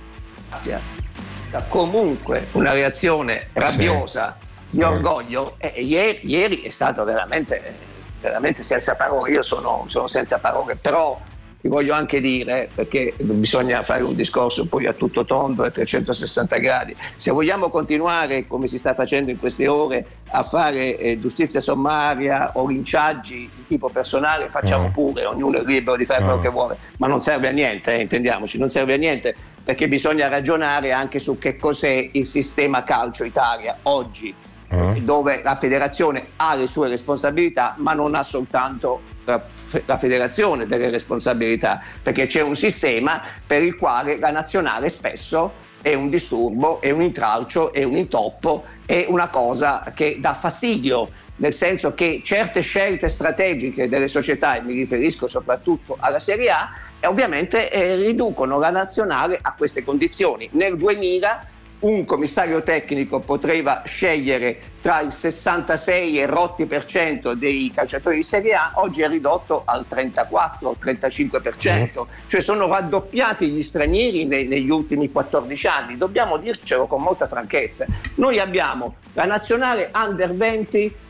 Comunque una reazione rabbiosa di orgoglio, ieri è stato veramente senza parole. Io sono senza parole, però ti voglio anche dire, perché bisogna fare un discorso poi a tutto tondo, a 360 gradi, se vogliamo continuare come si sta facendo in queste ore a fare giustizia sommaria o linciaggi di tipo personale, facciamo pure, ognuno è libero di fare quello che vuole, ma non serve a niente, intendiamoci, non serve a niente, perché bisogna ragionare anche su che cos'è il sistema calcio Italia oggi, dove la federazione ha le sue responsabilità, ma non ha soltanto la federazione delle responsabilità, perché c'è un sistema per il quale la nazionale spesso è un disturbo, è un intralcio, è un intoppo, è una cosa che dà fastidio, nel senso che certe scelte strategiche delle società, e mi riferisco soprattutto alla Serie A, ovviamente riducono la nazionale a queste condizioni. Nel 2000 un commissario tecnico poteva scegliere tra il 66 e rotti % dei calciatori di Serie A, oggi è ridotto al 34 35%, cioè sono raddoppiati gli stranieri negli ultimi 14 anni. Dobbiamo dircelo con molta franchezza, noi abbiamo la nazionale under 20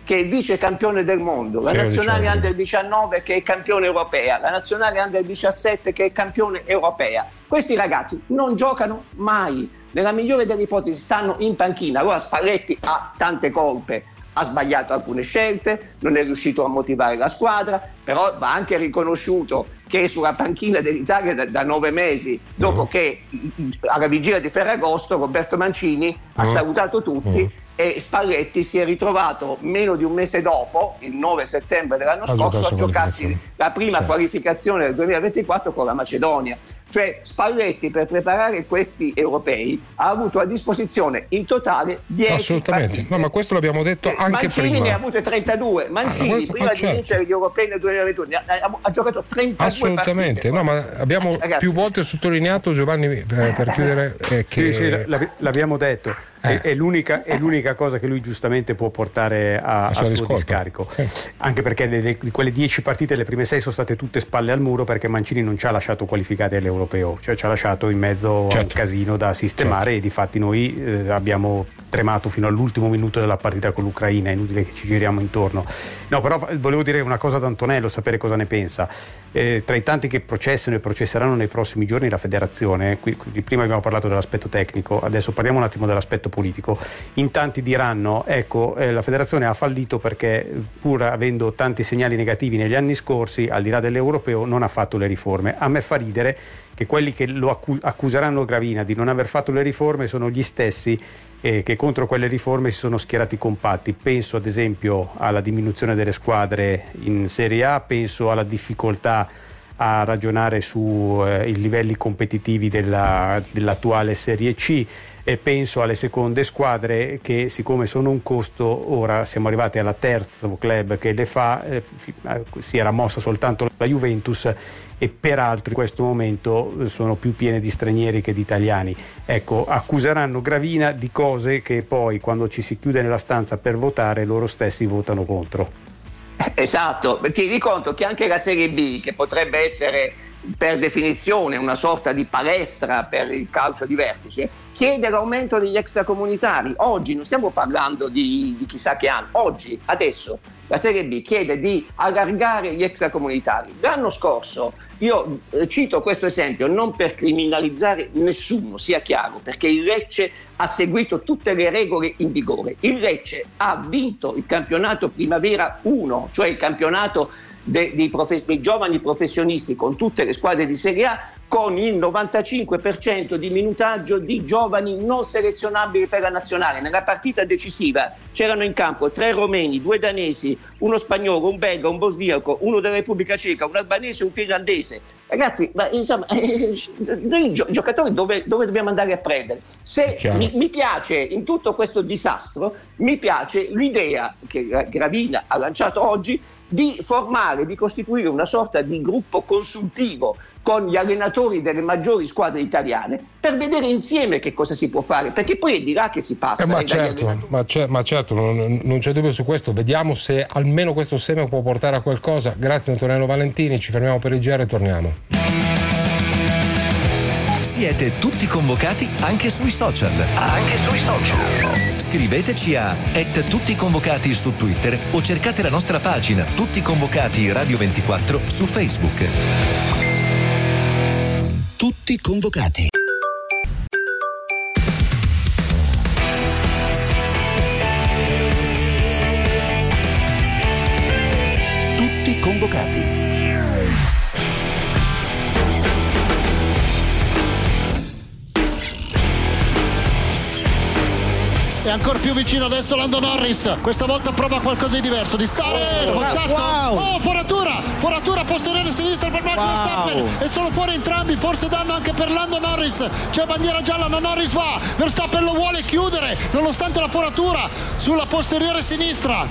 che è il vice campione del mondo, la nazionale under 19 che è campione europea, la nazionale under 17 che è campione europea. Questi ragazzi non giocano mai, nella migliore delle ipotesi stanno in panchina. Allora Spalletti ha tante colpe, ha sbagliato alcune scelte, non è riuscito a motivare la squadra, però va anche riconosciuto che è sulla panchina dell'Italia da 9 mesi, dopo che alla vigilia di Ferragosto Roberto Mancini ha salutato tutti e Spalletti si è ritrovato meno di un mese dopo, il 9 settembre dell'anno scorso, a giocarsi la prima qualificazione del 2024 con la Macedonia. Cioè Spalletti, per preparare questi europei, ha avuto a disposizione in totale 10 partite.
No, ma questo l'abbiamo detto anche
Mancini
prima.
ne ha avute 32. Mancini prima di vincere gli europei nel 2021 ha giocato 32
assolutamente
partite.
No, ma abbiamo più volte sottolineato, Giovanni, per chiudere, che
sì, l'abbiamo detto. È l'unica cosa che lui giustamente può portare a suo discarico. Anche perché di quelle 10 partite le prime 6 sono state tutte spalle al muro, perché Mancini non ci ha lasciato qualificati all'europeo, cioè ci ha lasciato in mezzo a un casino da sistemare, e difatti noi abbiamo tremato fino all'ultimo minuto della partita con l'Ucraina. È inutile che ci giriamo intorno. No, però volevo dire una cosa ad Antonello, sapere cosa ne pensa. Tra i tanti che processano e processeranno nei prossimi giorni la federazione, prima abbiamo parlato dell'aspetto tecnico, adesso parliamo un attimo dell'aspetto politico. In tanti diranno, ecco, la federazione ha fallito perché, pur avendo tanti segnali negativi negli anni scorsi, al di là dell'europeo, non ha fatto le riforme. A me fa ridere che quelli che lo accuseranno Gravina di non aver fatto le riforme sono gli stessi che contro quelle riforme si sono schierati compatti. Penso ad esempio alla diminuzione delle squadre in Serie A, penso alla difficoltà a ragionare sui livelli competitivi dell'attuale Serie C, e penso alle seconde squadre che, siccome sono un costo, ora siamo arrivati alla terzo club che le fa, si era mossa soltanto la Juventus, e peraltro in questo momento sono più piene di stranieri che di italiani. Ecco, accuseranno Gravina di cose che poi, quando ci si chiude nella stanza per votare, loro stessi votano contro.
Esatto, ti rendi conto che anche la Serie B, che potrebbe essere per definizione una sorta di palestra per il calcio di vertice, chiede l'aumento degli extracomunitari. Oggi non stiamo parlando di chissà che anno, oggi, adesso la Serie B chiede di allargare gli extracomunitari. L'anno scorso, io cito questo esempio non per criminalizzare nessuno, sia chiaro, perché il Lecce ha seguito tutte le regole in vigore. Il Lecce ha vinto il campionato Primavera 1, cioè il campionato dei giovani professionisti con tutte le squadre di Serie A, con il 95% di minutaggio di giovani non selezionabili per la nazionale. Nella partita decisiva c'erano in campo 3 romeni, 2 danesi, uno spagnolo, un belga, un bosniaco, uno della Repubblica Ceca, un albanese e un finlandese. Ragazzi, ma insomma, noi giocatori dove dobbiamo andare a prendere? Se mi piace, in tutto questo disastro, mi piace l'idea che Gravina ha lanciato oggi di formare, di costituire una sorta di gruppo consultivo con gli allenatori delle maggiori squadre italiane, per vedere insieme che cosa si può fare, perché poi è di là che si passa.
Ma certo, non c'è dubbio su questo. Vediamo se almeno questo seme può portare a qualcosa. Grazie Antonello Valentini, ci fermiamo per il GR e torniamo.
Siete tutti convocati anche sui social. Scriveteci a @tutticonvocati su Twitter o cercate la nostra pagina Tutti Convocati Radio 24 su Facebook. Tutti convocati. Tutti convocati.
È ancora più vicino adesso Lando Norris, questa volta prova qualcosa di diverso, di stare, contatto, foratura posteriore sinistra per Max Verstappen, e sono fuori entrambi, forse danno anche per Lando Norris, c'è bandiera gialla ma Norris va, Verstappen lo vuole chiudere nonostante la foratura sulla posteriore sinistra.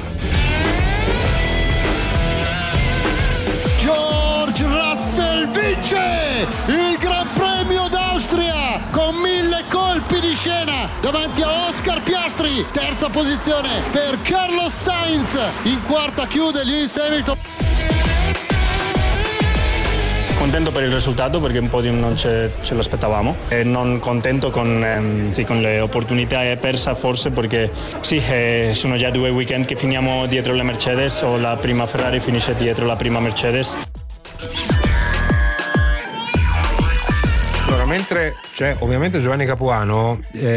George Russell vince il Gran Premio d'Austria con 1000 colpi di scena davanti a Oscar Piastri. Terza posizione per Carlos Sainz, in quarta chiude Lewis Hamilton.
Con contento per il risultato perché un podium non ce l'aspettavamo e non contento con le opportunità persa forse perché sono già 2 weekend che finiamo dietro la Mercedes o la prima Ferrari finisce dietro la prima Mercedes.
Allora, mentre c'è ovviamente Giovanni Capuano,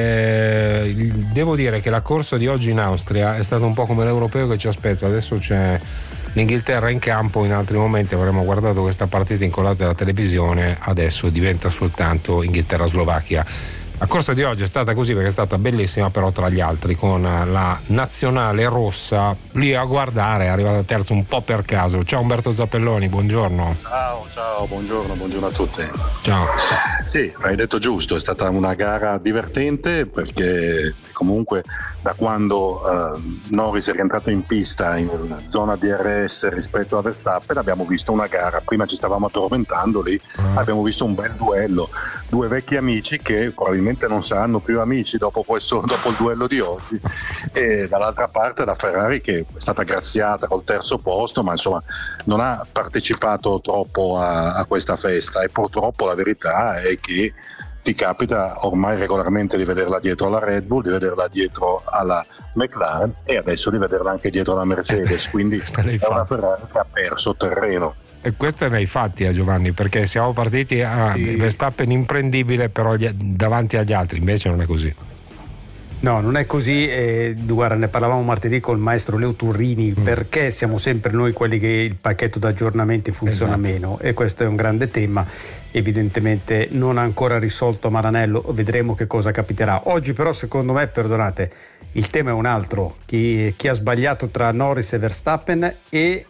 devo dire che la corsa di oggi in Austria è stata un po' come l'europeo che ci aspetta. Adesso c'è l'Inghilterra in campo, in altri momenti avremmo guardato questa partita incollata alla televisione, adesso diventa soltanto Inghilterra-Slovacchia. La corsa di oggi è stata così perché è stata bellissima, però tra gli altri con la nazionale rossa lì a guardare, è arrivata terzo un po' per caso. Ciao Umberto Zappelloni, buongiorno.
Ciao, buongiorno a tutti.
Ciao.
Sì, hai detto giusto, è stata una gara divertente perché comunque da quando Norris è rientrato in pista in zona DRS rispetto a Verstappen abbiamo visto una gara, prima ci stavamo addormentando lì, abbiamo visto un bel duello, 2 vecchi amici che probabilmente non saranno più amici dopo il duello di oggi, e dall'altra parte la Ferrari che è stata graziata col terzo posto, ma insomma non ha partecipato troppo a questa festa, e purtroppo la verità è che ti capita ormai regolarmente di vederla dietro alla Red Bull, di vederla dietro alla McLaren e adesso di vederla anche dietro alla Mercedes, quindi è una Ferrari che ha perso terreno.
E questo è nei fatti, Giovanni, perché siamo partiti a Verstappen imprendibile però davanti agli altri, invece non è così.
No, non è così, guarda, ne parlavamo martedì col maestro Leo Turrini, perché siamo sempre noi quelli che il pacchetto d'aggiornamenti funziona meno, e questo è un grande tema, evidentemente non ha ancora risolto Maranello, vedremo che cosa capiterà. Oggi però secondo me, perdonate, il tema è un altro, chi ha sbagliato tra Norris e Verstappen e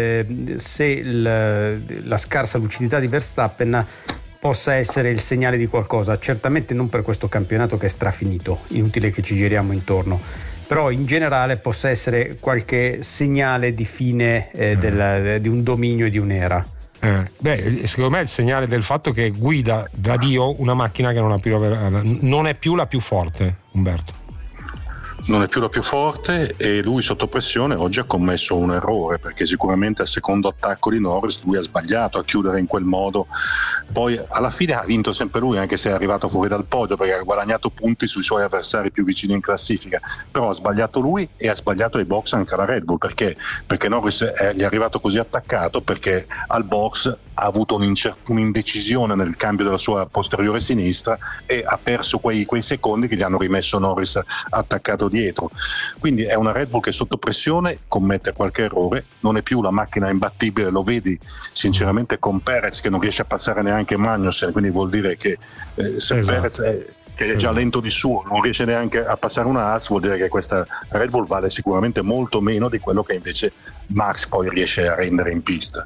se la scarsa lucidità di Verstappen possa essere il segnale di qualcosa, certamente non per questo campionato che è strafinito, inutile che ci giriamo intorno, però in generale possa essere qualche segnale di fine di un dominio e di un'era.
Secondo me è il segnale del fatto che guida da Dio una macchina che non è più la più forte, Umberto.
Non è più la più forte e lui sotto pressione oggi ha commesso un errore, perché sicuramente al secondo attacco di Norris lui ha sbagliato a chiudere in quel modo, poi alla fine ha vinto sempre lui, anche se è arrivato fuori dal podio perché ha guadagnato punti sui suoi avversari più vicini in classifica, però ha sbagliato lui e ha sbagliato ai box anche la Red Bull, perché Norris gli è arrivato così attaccato perché al box ha avuto un'indecisione nel cambio della sua posteriore sinistra e ha perso quei secondi che gli hanno rimesso Norris attaccato dietro. Quindi è una Red Bull che sotto pressione commette qualche errore, non è più la macchina imbattibile, lo vedi sinceramente con Perez che non riesce a passare neanche Magnussen, quindi vuol dire che se Perez che è già lento di suo non riesce neanche a passare una Haas, vuol dire che questa Red Bull vale sicuramente molto meno di quello che invece Max poi riesce a rendere in pista.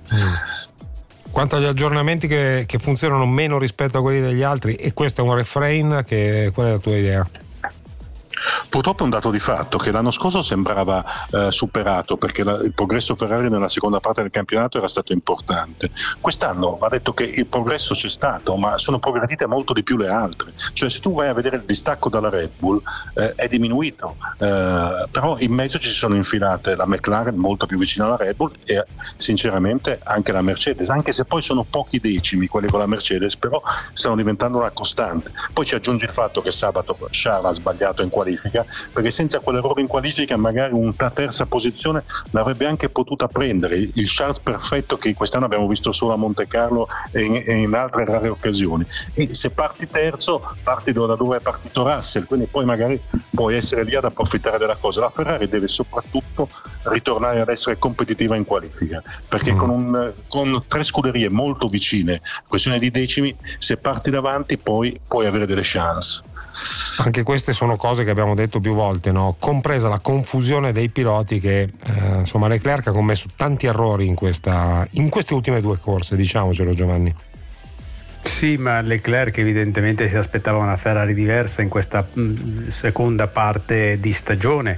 Quanto agli aggiornamenti che funzionano meno rispetto a quelli degli altri, e questo è un refrain, qual è la tua idea?
Purtroppo è un dato di fatto che l'anno scorso sembrava superato perché il progresso Ferrari nella seconda parte del campionato era stato importante. Quest'anno va detto che il progresso c'è stato, ma sono progredite molto di più le altre, cioè se tu vai a vedere il distacco dalla Red Bull è diminuito, però in mezzo ci sono infilate la McLaren molto più vicina alla Red Bull e sinceramente anche la Mercedes, anche se poi sono pochi decimi quelli con la Mercedes, però stanno diventando una costante. Poi ci aggiunge il fatto che sabato Charles ha sbagliato in qualifica, perché senza quell'errore in qualifica magari una terza posizione l'avrebbe anche potuta prendere, il Charles perfetto che quest'anno abbiamo visto solo a Monte Carlo e in altre rare occasioni, e se parti terzo parti da dove è partito Russell, quindi poi magari puoi essere lì ad approfittare della cosa. La Ferrari deve soprattutto ritornare ad essere competitiva in qualifica, perché con 3 scuderie molto vicine, questione di decimi, se parti davanti poi puoi avere delle chance.
Anche queste sono cose che abbiamo detto più volte, no? Compresa la confusione dei piloti che insomma Leclerc ha commesso tanti errori in queste ultime 2 corse, diciamocelo Giovanni.
Sì, ma Leclerc evidentemente si aspettava una Ferrari diversa in questa seconda parte di stagione.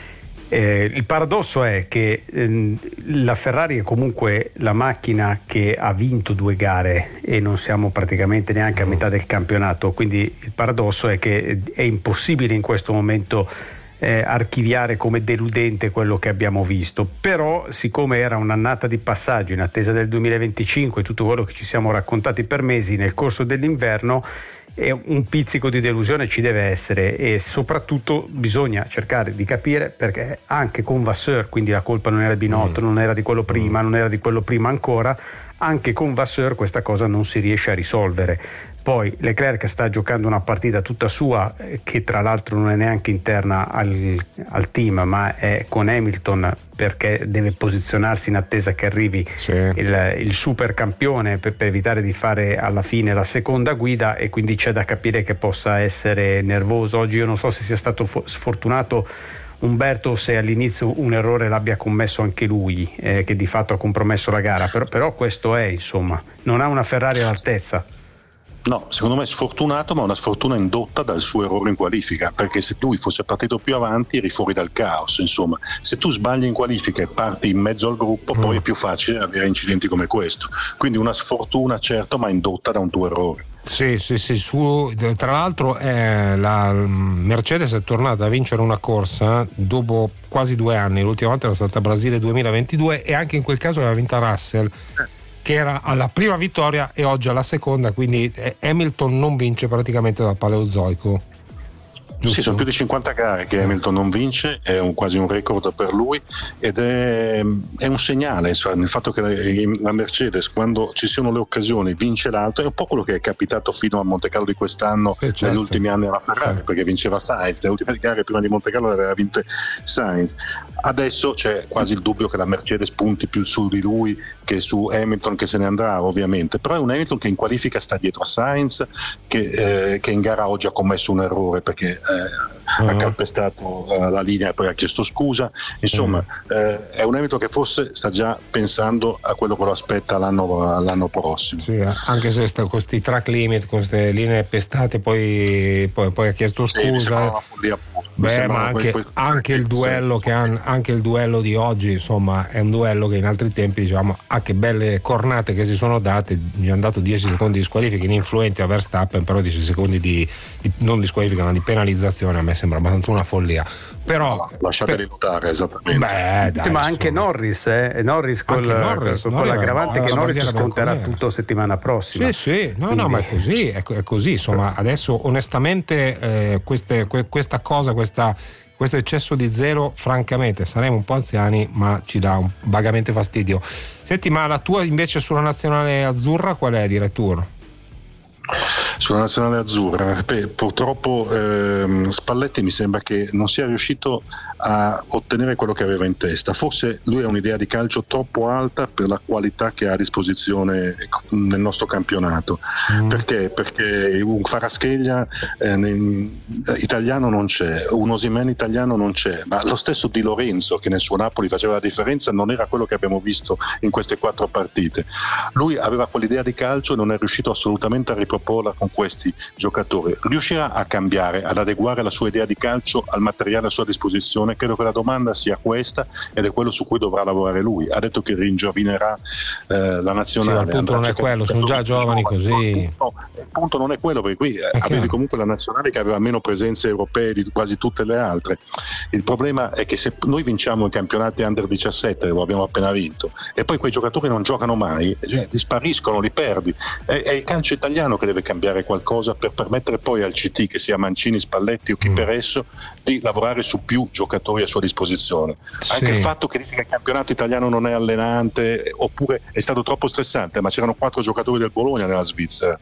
Il paradosso è che la Ferrari è comunque la macchina che ha vinto 2 gare e non siamo praticamente neanche a metà del campionato, quindi il paradosso è che è impossibile in questo momento archiviare come deludente quello che abbiamo visto, però siccome era un'annata di passaggio in attesa del 2025, tutto quello che ci siamo raccontati per mesi nel corso dell'inverno, un pizzico di delusione ci deve essere, e soprattutto bisogna cercare di capire perché anche con Vasseur, quindi la colpa non era di Binotto, non era di quello prima, non era di quello prima ancora, anche con Vasseur questa cosa non si riesce a risolvere. Poi Leclerc sta giocando una partita tutta sua, che tra l'altro non è neanche interna al team, ma è con Hamilton, perché deve posizionarsi in attesa che arrivi il super campione per evitare di fare alla fine la seconda guida, e quindi c'è da capire che possa essere nervoso. Oggi io non so se sia stato sfortunato Umberto, se all'inizio un errore l'abbia commesso anche lui, che di fatto ha compromesso la gara, però questo è, insomma, non ha una Ferrari all'altezza.
No, secondo me è sfortunato, ma una sfortuna indotta dal suo errore in qualifica, perché se lui fosse partito più avanti eri fuori dal caos. Insomma, se tu sbagli in qualifica e parti in mezzo al gruppo, poi è più facile avere incidenti come questo. Quindi una sfortuna, certo, ma indotta da un tuo errore.
Sì, tra l'altro la Mercedes è tornata a vincere una corsa dopo quasi 2 anni. L'ultima volta era stata Brasile 2022, e anche in quel caso aveva vinta Russell, che era alla prima vittoria, e oggi alla seconda, quindi Hamilton non vince praticamente dal Paleozoico. Giusto?
Sì, sono più di 50 gare che Hamilton non vince, è quasi un record per lui, ed è un segnale nel fatto che la Mercedes, quando ci sono le occasioni, vince l'altro. È un po' quello che è capitato fino a Montecarlo di quest'anno, negli ultimi anni alla Ferrari, perché vinceva Sainz, le ultime gare prima di Montecarlo le aveva vinte Sainz. Adesso c'è quasi il dubbio che la Mercedes punti più su di lui che su Hamilton, che se ne andrà ovviamente, però è un Hamilton che in qualifica sta dietro a Sainz, che in gara oggi ha commesso un errore perché ha calpestato la linea e poi ha chiesto scusa. Insomma, è un Hamilton che forse sta già pensando a quello che lo aspetta l'anno prossimo.
Sì, anche se sta con questi track limit, con queste linee pestate, poi ha chiesto scusa. Ma anche il duello anche il duello di oggi, insomma, è un duello che in altri tempi, diciamo, che belle cornate che si sono date. Gli hanno dato 10 secondi di squalifica ininfluenti a Verstappen, però 10 secondi non di squalifica ma di penalizzazione a me sembra abbastanza una follia. Però
lasciateli lottare, esattamente.
Dai, ma anche Norris con l'aggravante che Norris sconterà tutto settimana prossima.
Sì, no, ma è così, insomma. Adesso onestamente questa cosa, questo eccesso di zelo, francamente saremo un po' anziani, ma ci dà vagamente fastidio. Senti, ma la tua invece sulla nazionale azzurra qual è, direttore?
Sulla nazionale azzurra, purtroppo Spalletti mi sembra che non sia riuscito a ottenere quello che aveva in testa. Forse lui ha un'idea di calcio troppo alta per la qualità che ha a disposizione nel nostro campionato. Perché un Kvaratskhelia italiano non c'è, un Osimhen italiano non c'è, ma lo stesso Di Lorenzo, che nel suo Napoli faceva la differenza, non era quello che abbiamo visto in queste 4 partite. Lui aveva quell'idea di calcio e non è riuscito assolutamente a riproporla con questi giocatori. Riuscirà a cambiare, ad adeguare la sua idea di calcio al materiale a sua disposizione? Credo che la domanda sia questa, ed è quello su cui dovrà lavorare lui. Ha detto che ringiovinerà la nazionale.
Sì, il punto non è quello, sono già giovani così.
Il punto non è quello, perché qui avevi comunque la nazionale che aveva meno presenze europee di quasi tutte le altre. Il problema è che se noi vinciamo i campionati under 17, lo abbiamo appena vinto, e poi quei giocatori non giocano mai, spariscono, li perdi. È il calcio italiano che deve cambiare qualcosa per permettere poi al CT, che sia Mancini, Spalletti o chi per esso, di lavorare su più giocatori a sua disposizione. Anche il fatto che il campionato italiano non è allenante, oppure è stato troppo stressante, ma c'erano 4 giocatori del Bologna nella Svizzera.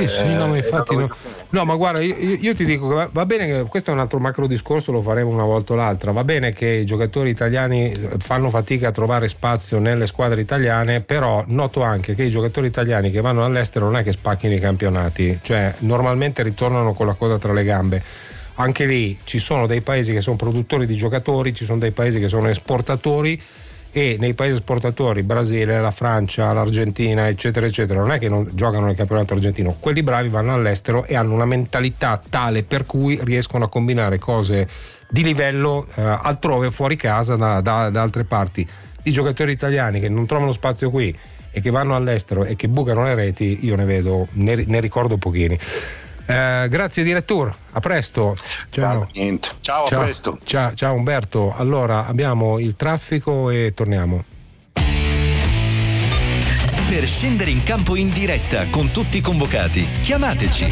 No, ma guarda, io ti dico che va bene, che questo è un altro macro discorso, lo faremo una volta o l'altra. Va bene che i giocatori italiani fanno fatica a trovare spazio nelle squadre italiane, però noto anche che i giocatori italiani che vanno all'estero non è che spacchino i campionati, cioè normalmente ritornano con la coda tra le gambe. Anche lì ci sono dei paesi che sono produttori di giocatori, ci sono dei paesi che sono esportatori, e nei paesi esportatori, Brasile, la Francia, l'Argentina, eccetera eccetera, non è che non giocano nel campionato argentino, quelli bravi vanno all'estero e hanno una mentalità tale per cui riescono a combinare cose di livello altrove, fuori casa, da altre parti. I giocatori italiani che non trovano spazio qui e che vanno all'estero e che bucano le reti, io ne ricordo pochini. Grazie direttore, a presto. Ciao.
Ciao, a presto.
Ciao Umberto. Allora abbiamo il traffico e torniamo.
Per scendere in campo in diretta con tutti i convocati, chiamateci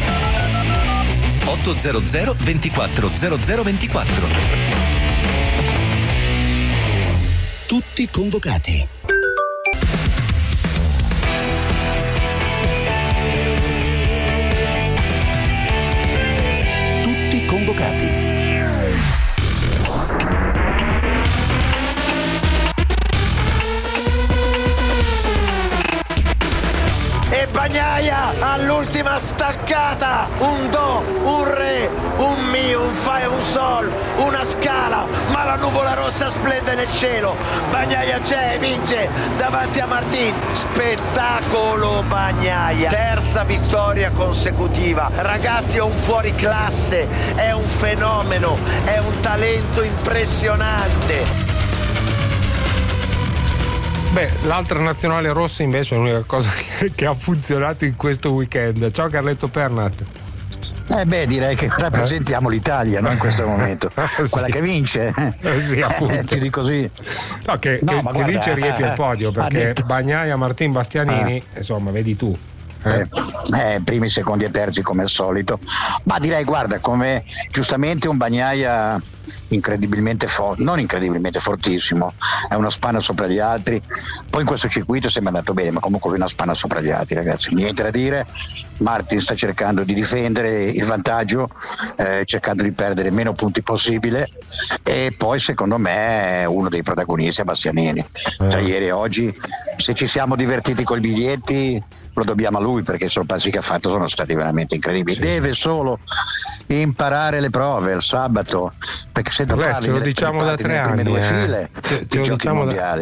800 24 0024. Tutti convocati. Tutti convocati.
E Bagnaia all'ultima staccata, un do, un re, un mi, un fa e un sol, una scala, ma la nuvola rossa splende nel cielo. Bagnaia c'è, vince davanti a Martin. Spettacolo Bagnaia, terza vittoria consecutiva. Ragazzi, è un fuoriclasse, è un fenomeno, è un talento impressionante.
Beh, l'altra nazionale rossa invece è l'unica cosa che ha funzionato in questo weekend. Ciao Carletto Pernat.
Direi che rappresentiamo l'Italia, no, in questo momento. Quella che vince.
Sì, appunto.
Ti dico così.
No, che vince e riempie il podio, perché Bagnaia, Martin, Bastianini, insomma, vedi tu.
Primi, secondi e terzi come al solito, ma direi, guarda, come giustamente un Bagnaia incredibilmente non incredibilmente fortissimo, è una spanna sopra gli altri. Poi in questo circuito sembra andato bene, ma comunque lui è una spanna sopra gli altri, ragazzi, niente da dire. Martin sta cercando di difendere il vantaggio, cercando di perdere meno punti possibile, e poi secondo me uno dei protagonisti è Bastianini. Cioè, ieri e oggi, se ci siamo divertiti col biglietti, lo dobbiamo a lui, perché i sorpassi che ha fatto sono stati veramente incredibili. Deve solo imparare le prove il sabato, perché se tu parli
ce lo diciamo da 3 anni,
due file,
ce lo diciamo da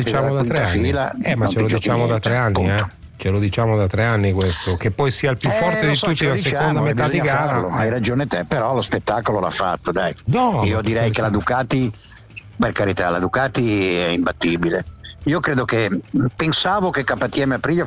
3 anni, ma ce lo diciamo da 3 anni, ce lo diciamo da 3 anni questo, che poi sia il più forte di tutti la seconda metà di gara.
Hai ragione te, però lo spettacolo l'ha fatto, dai. Io direi che la Ducati, per carità, la Ducati è imbattibile. Io credo che, pensavo che KTM e Aprilia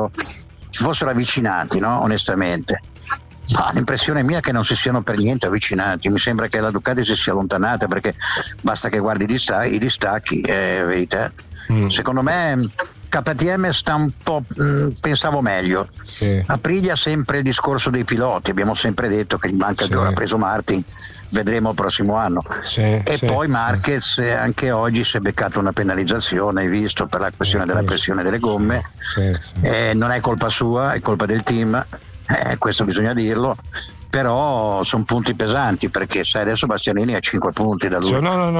si fossero avvicinati, no? Onestamente. Ma l'impressione mia è che non si siano per niente avvicinati. Mi sembra che la Ducati si sia allontanata, perché basta che guardi i distacchi, è verità. Secondo me KTM sta un po', pensavo meglio. Aprilia sempre il discorso dei piloti, abbiamo sempre detto che gli manca che ora ha preso Martin, vedremo il prossimo anno. Poi Marquez anche oggi si è beccato una penalizzazione, hai visto, per la questione della pressione delle gomme. Non è colpa sua, è colpa del team. Questo bisogna dirlo, però sono punti pesanti, perché sai, adesso Bastianini ha 5 punti da lui.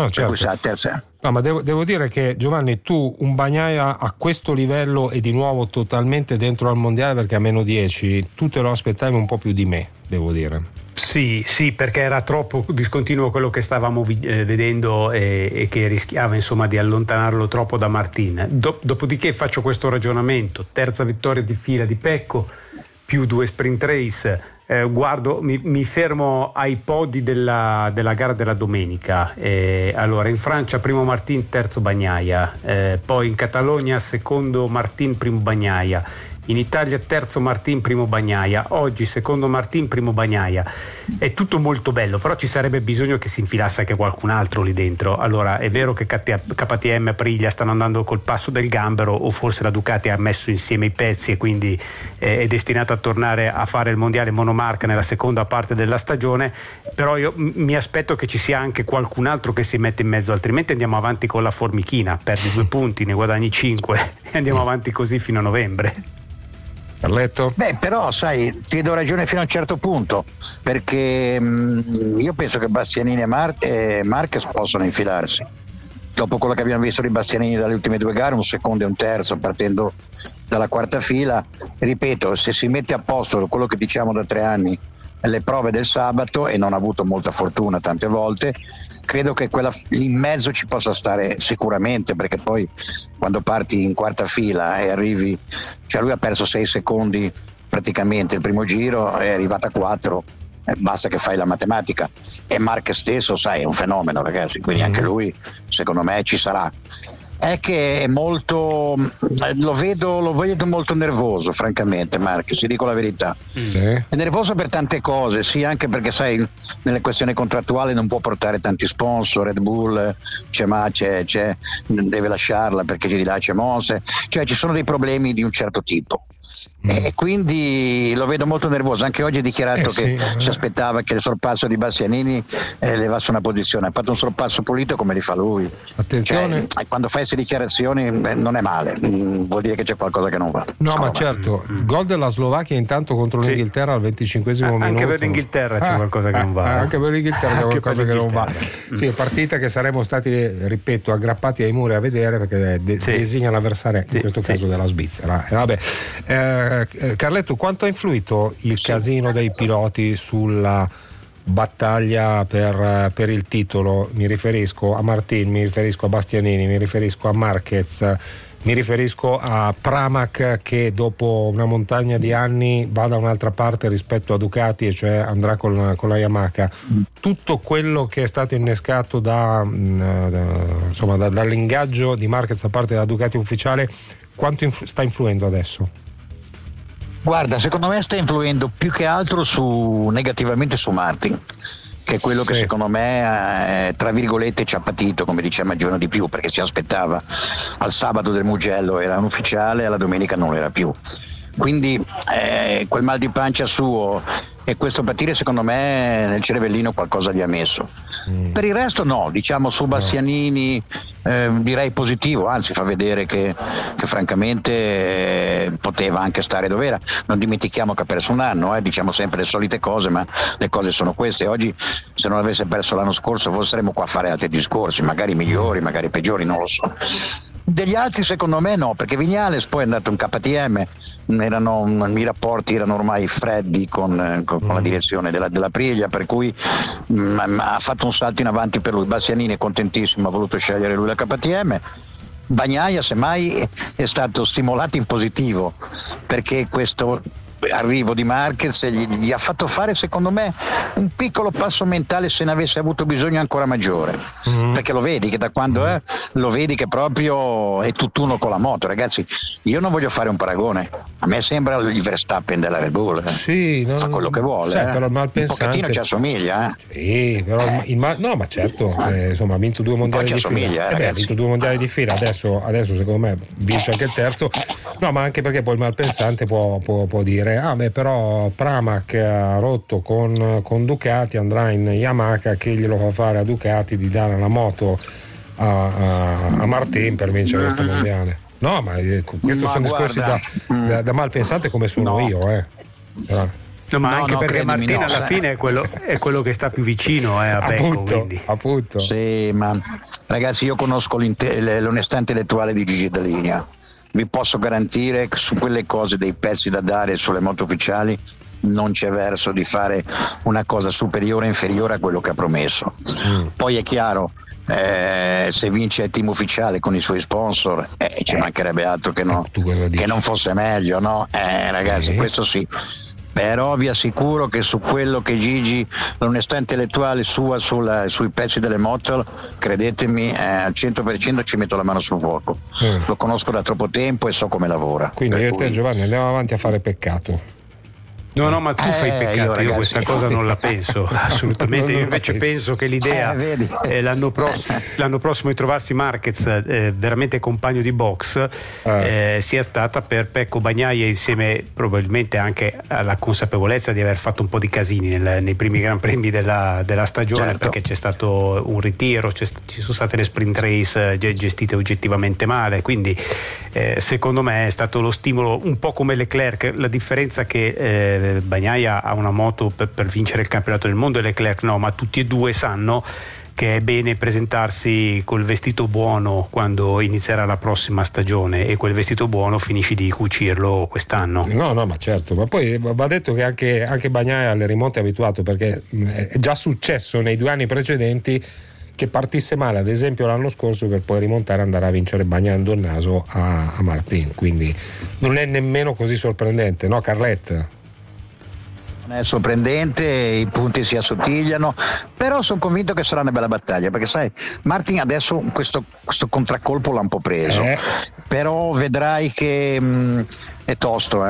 Certo. No, ma devo dire che, Giovanni, tu un Bagnaia a questo livello e di nuovo totalmente dentro al mondiale, perché a meno 10 tu te lo aspettavi un po' più di me, devo dire.
Sì, perché era troppo discontinuo quello che stavamo vedendo e che rischiava, insomma, di allontanarlo troppo da Martin. Dopodiché faccio questo ragionamento: terza vittoria di fila di Pecco, più 2 sprint race. Guardo, mi fermo ai podi della gara della domenica. Allora, in Francia primo Martin, terzo Bagnaia, poi in Catalogna secondo Martin, primo Bagnaia, in Italia terzo Martin, primo Bagnaia, oggi secondo Martin, primo Bagnaia. È tutto molto bello, però ci sarebbe bisogno che si infilasse anche qualcun altro lì dentro. Allora, è vero che KTM e Aprilia stanno andando col passo del gambero, o forse la Ducati ha messo insieme i pezzi e quindi è destinata a tornare a fare il mondiale monomarca nella seconda parte della stagione, però io mi aspetto che ci sia anche qualcun altro che si mette in mezzo, altrimenti andiamo avanti con la formichina, perdi 2 punti, ne guadagni 5 e andiamo avanti così fino a novembre.
Carletto?
Però sai, ti do ragione fino a un certo punto, perché io penso che Bastianini e Marquez possono infilarsi. Dopo quello che abbiamo visto di Bastianini dalle ultime 2 gare, un secondo e un terzo partendo dalla quarta fila, ripeto, se si mette a posto quello che diciamo da 3 anni, le prove del sabato, e non ha avuto molta fortuna tante volte, credo che quella in mezzo ci possa stare sicuramente, perché poi quando parti in quarta fila e arrivi, cioè lui ha perso 6 secondi praticamente il primo giro, è arrivata a 4, basta che fai la matematica, e Marquez stesso, sai, è un fenomeno, ragazzi, quindi anche lui secondo me ci sarà. è che è molto, lo vedo molto nervoso, francamente, Marquez, ti dico la verità. È nervoso per tante cose, sì, anche perché sai, nelle questioni contrattuali non può portare tanti sponsor, Red Bull c'è, deve lasciarla perché di là c'è Monster, cioè ci sono dei problemi di un certo tipo. E quindi lo vedo molto nervoso. Anche oggi ha dichiarato che si aspettava che il sorpasso di Bastianini levasse una posizione. Ha fatto un sorpasso pulito come li fa lui.
Attenzione,
quando fai queste dichiarazioni non è male, vuol dire che c'è qualcosa che non va.
No, ma certo, gol della Slovacchia intanto contro l'Inghilterra al 25esimo minuto.
Anche per l'Inghilterra c'è qualcosa che non va.
Anche per l'Inghilterra c'è qualcosa che non va. Sì, è partita che saremmo stati, ripeto, aggrappati ai muri a vedere, perché designa l'avversaria, in questo caso della Svizzera. Vabbè. Carletto, quanto ha influito il casino dei piloti sulla battaglia per il titolo? Mi riferisco a Martin, mi riferisco a Bastianini, mi riferisco a Marquez, mi riferisco a Pramac, che dopo una montagna di anni va da un'altra parte rispetto a Ducati, e cioè andrà con la Yamaha. Tutto quello che è stato innescato dall'ingaggio di Marquez da parte della Ducati ufficiale, quanto sta influendo adesso?
Guarda, secondo me sta influendo più che altro negativamente su Martin, che è quello che secondo me tra virgolette ci ha patito, come diceva Maggiorno, di più, perché si aspettava al sabato del Mugello era un ufficiale, alla domenica non era più. Quindi quel mal di pancia suo e questo patire, secondo me nel cervellino qualcosa gli ha messo. Per il resto no, diciamo su Bastianini direi positivo, anzi fa vedere che francamente poteva anche stare dove era. Non dimentichiamo che ha perso un anno, diciamo sempre le solite cose, ma le cose sono queste. Oggi, se non avesse perso l'anno scorso, forse saremmo qua a fare altri discorsi, magari migliori, magari peggiori, non lo so. Degli altri secondo me no, perché Viñales poi è andato in KTM, i rapporti erano ormai freddi con la direzione della Priglia, per cui ha fatto un salto in avanti per lui. Bastianini è contentissimo, ha voluto scegliere lui la KTM. Bagnaia semmai è stato stimolato in positivo, perché questo arrivo di Marquez gli ha fatto fare, secondo me, un piccolo passo mentale, se ne avesse avuto bisogno, ancora maggiore, perché lo vedi che da quando lo vedi che proprio è tutt'uno con la moto. Ragazzi, io non voglio fare un paragone, a me sembra il Verstappen della Red Bull, fa quello che vuole,
però il
un pochettino ci assomiglia,
Sì, però no, ma certo, insomma, ha vinto 2 mondiali di fila, ha vinto 2 mondiali di fila, adesso secondo me vince anche il terzo. No, ma anche perché poi il malpensante può dire però Pramac ha rotto con Ducati, andrà in Yamaha, che glielo fa fare a Ducati di dare la moto a Martin per vincere questo mondiale. No, ma questi sono discorsi da malpensante come sono io,
No, ma anche perché Martin alla fine è quello che sta più vicino a Pecco,
appunto.
Sì, ma ragazzi, io conosco l'onestà intellettuale di Gigi Dall'Igna. Vi posso garantire che su quelle cose, dei pezzi da dare sulle moto ufficiali, non c'è verso di fare una cosa superiore o inferiore a quello che ha promesso. Poi è chiaro, se vince il team ufficiale con i suoi sponsor, ci mancherebbe altro che non fosse meglio, no? Ragazzi, questo sì. Però vi assicuro che su quello che Gigi, l'onestà intellettuale sua sui pezzi delle moto, credetemi, al 100% ci metto la mano sul fuoco. Lo conosco da troppo tempo e so come lavora.
Quindi io e te, Giovanni, andiamo avanti a fare peccato.
No, ma tu fai peccato, io questa cosa non la penso assolutamente. Io invece penso che l'idea l'anno prossimo di trovarsi Marquez veramente compagno di box sia stata per Pecco Bagnaia, insieme probabilmente anche alla consapevolezza di aver fatto un po' di casini nei primi Gran Premi della stagione, perché c'è stato un ritiro, ci sono state le sprint race gestite oggettivamente male, quindi secondo me è stato lo stimolo, un po' come Leclerc. La differenza che Bagnaia ha una moto per vincere il campionato del mondo e Leclerc no, ma tutti e due sanno che è bene presentarsi col vestito buono quando inizierà la prossima stagione, e quel vestito buono finisci di cucirlo quest'anno.
No, ma certo, ma poi va detto che anche Bagnaia alle rimonte è abituato, perché è già successo nei 2 anni precedenti che partisse male, ad esempio l'anno scorso, per poi rimontare e andare a vincere bagnando il naso a Martin, quindi non è nemmeno così sorprendente, no Carlette?
È sorprendente, i punti si assottigliano, però sono convinto che sarà una bella battaglia, perché sai, Martin adesso questo contraccolpo l'ha un po' preso, però vedrai che è tosto.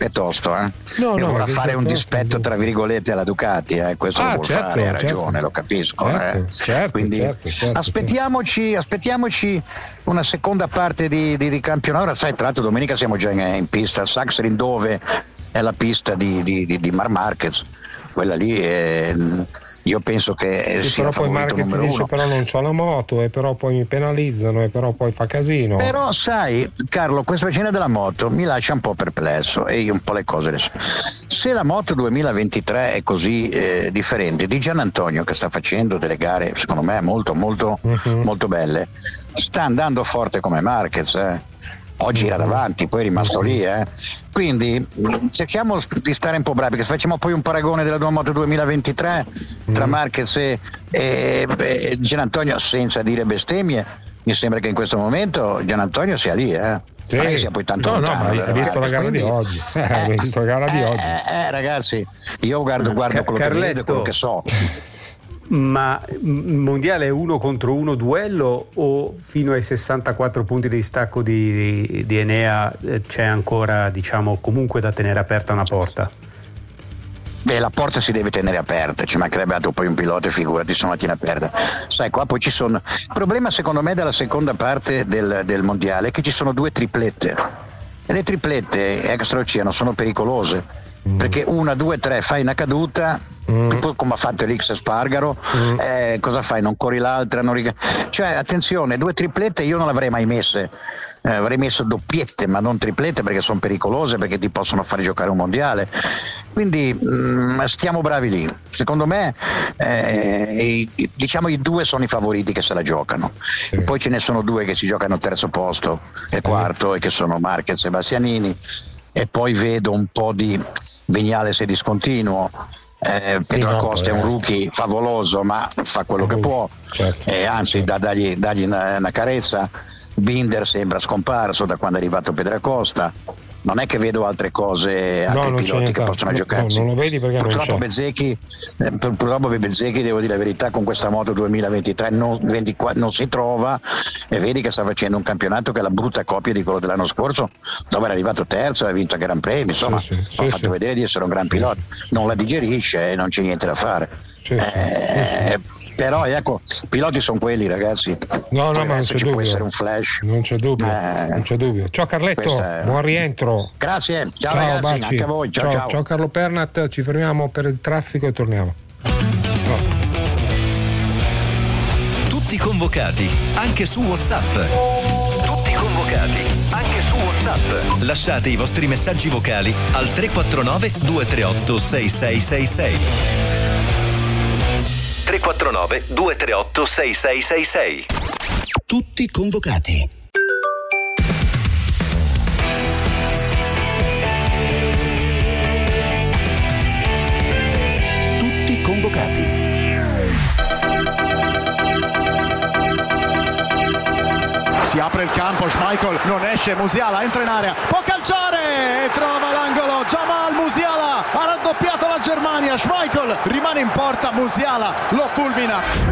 Vorrà fare un dispetto tra virgolette alla Ducati, questo lo vuol fare, ha ragione, lo capisco. Quindi aspettiamoci una seconda parte di campionato. Ora sai, tra l'altro domenica siamo già in pista al Sachsenring, dove è la pista di Marc Marquez, quella lì io penso che sia
però poi Marquez dice però non c'ho la moto e però poi mi penalizzano e però poi fa casino.
Però sai Carlo, questa vicenda della moto mi lascia un po' perplesso e io un po' le cose adesso. Se la moto 2023 è così differente, di Gian Antonio, che sta facendo delle gare secondo me molto molto molto belle, sta andando forte come Marquez, oggi era davanti, poi è rimasto lì, quindi cerchiamo di stare un po' bravi, perché se facciamo poi un paragone della tua moto 2023 tra Marquez e Gian Antonio, senza dire bestemmie, mi sembra che in questo momento Gian Antonio sia lì,
Sì.
Non è che sia poi tanto lontano,
ma hai visto la gara di oggi? Hai visto la gara di oggi?
Ragazzi, io guardo quello che vedo e quello che so.
Ma mondiale 1 contro 1 duello o fino ai 64 punti di distacco di Enea c'è ancora, diciamo, comunque da tenere aperta una porta?
Beh, la porta si deve tenere aperta, ci mancherebbe altro, poi un pilota, figurati se non la tiene aperta. Sai, qua poi ci sono. Il problema secondo me della seconda parte del mondiale è che ci sono 2 triplette. E le triplette extraoceano sono pericolose, perché 1, 2, 3 fai una caduta, come ha fatto l'X Spargaro, cosa fai? Non corri l'altra, cioè attenzione, 2 triplette io non l'avrei mai messe, avrei messo doppiette ma non triplette, perché sono pericolose, perché ti possono fare giocare un mondiale. Quindi stiamo bravi lì, secondo me diciamo i 2 sono i favoriti che se la giocano, e poi ce ne sono 2 che si giocano terzo posto e quarto, e che sono Marquez e Bastianini, e poi vedo un po' di Vignales è discontinuo, Pietro Acosta è un rookie favoloso ma fa quello che può, anzi dagli una carezza. Binder sembra scomparso da quando è arrivato Pietro Acosta. Non è che vedo altre cose, altri piloti che possono giocarsi.
Non lo vedi perché
purtroppo
non c'è.
Purtroppo Bezzecchi, devo dire la verità, con questa moto 2023 non si trova, e vedi che sta facendo un campionato che è la brutta copia di quello dell'anno scorso, dove era arrivato terzo e ha vinto Gran Premi, insomma, ha fatto vedere di essere un gran pilota. Non la digerisce e non c'è niente da fare. Però ecco, i piloti sono quelli, ragazzi.
No, ma non c'è dubbio.
Può essere un flash.
Non c'è dubbio. Ciao Carletto, buon rientro.
Grazie, ciao ragazzi,
baci.
anche a voi. Ciao
Carlo Pernat, ci fermiamo per il traffico e torniamo.
Tutti convocati, anche su WhatsApp. Lasciate i vostri messaggi vocali al 349 238 6666. 349 238 6666.
Tutti convocati. Tutti convocati.
Si apre il campo, Schmeichel non esce, Musiala entra in area, può calciare e trova l'angolo. Jamal Musiala ha raddoppiato la Germania, Schmeichel rimane in porta, Musiala lo fulmina.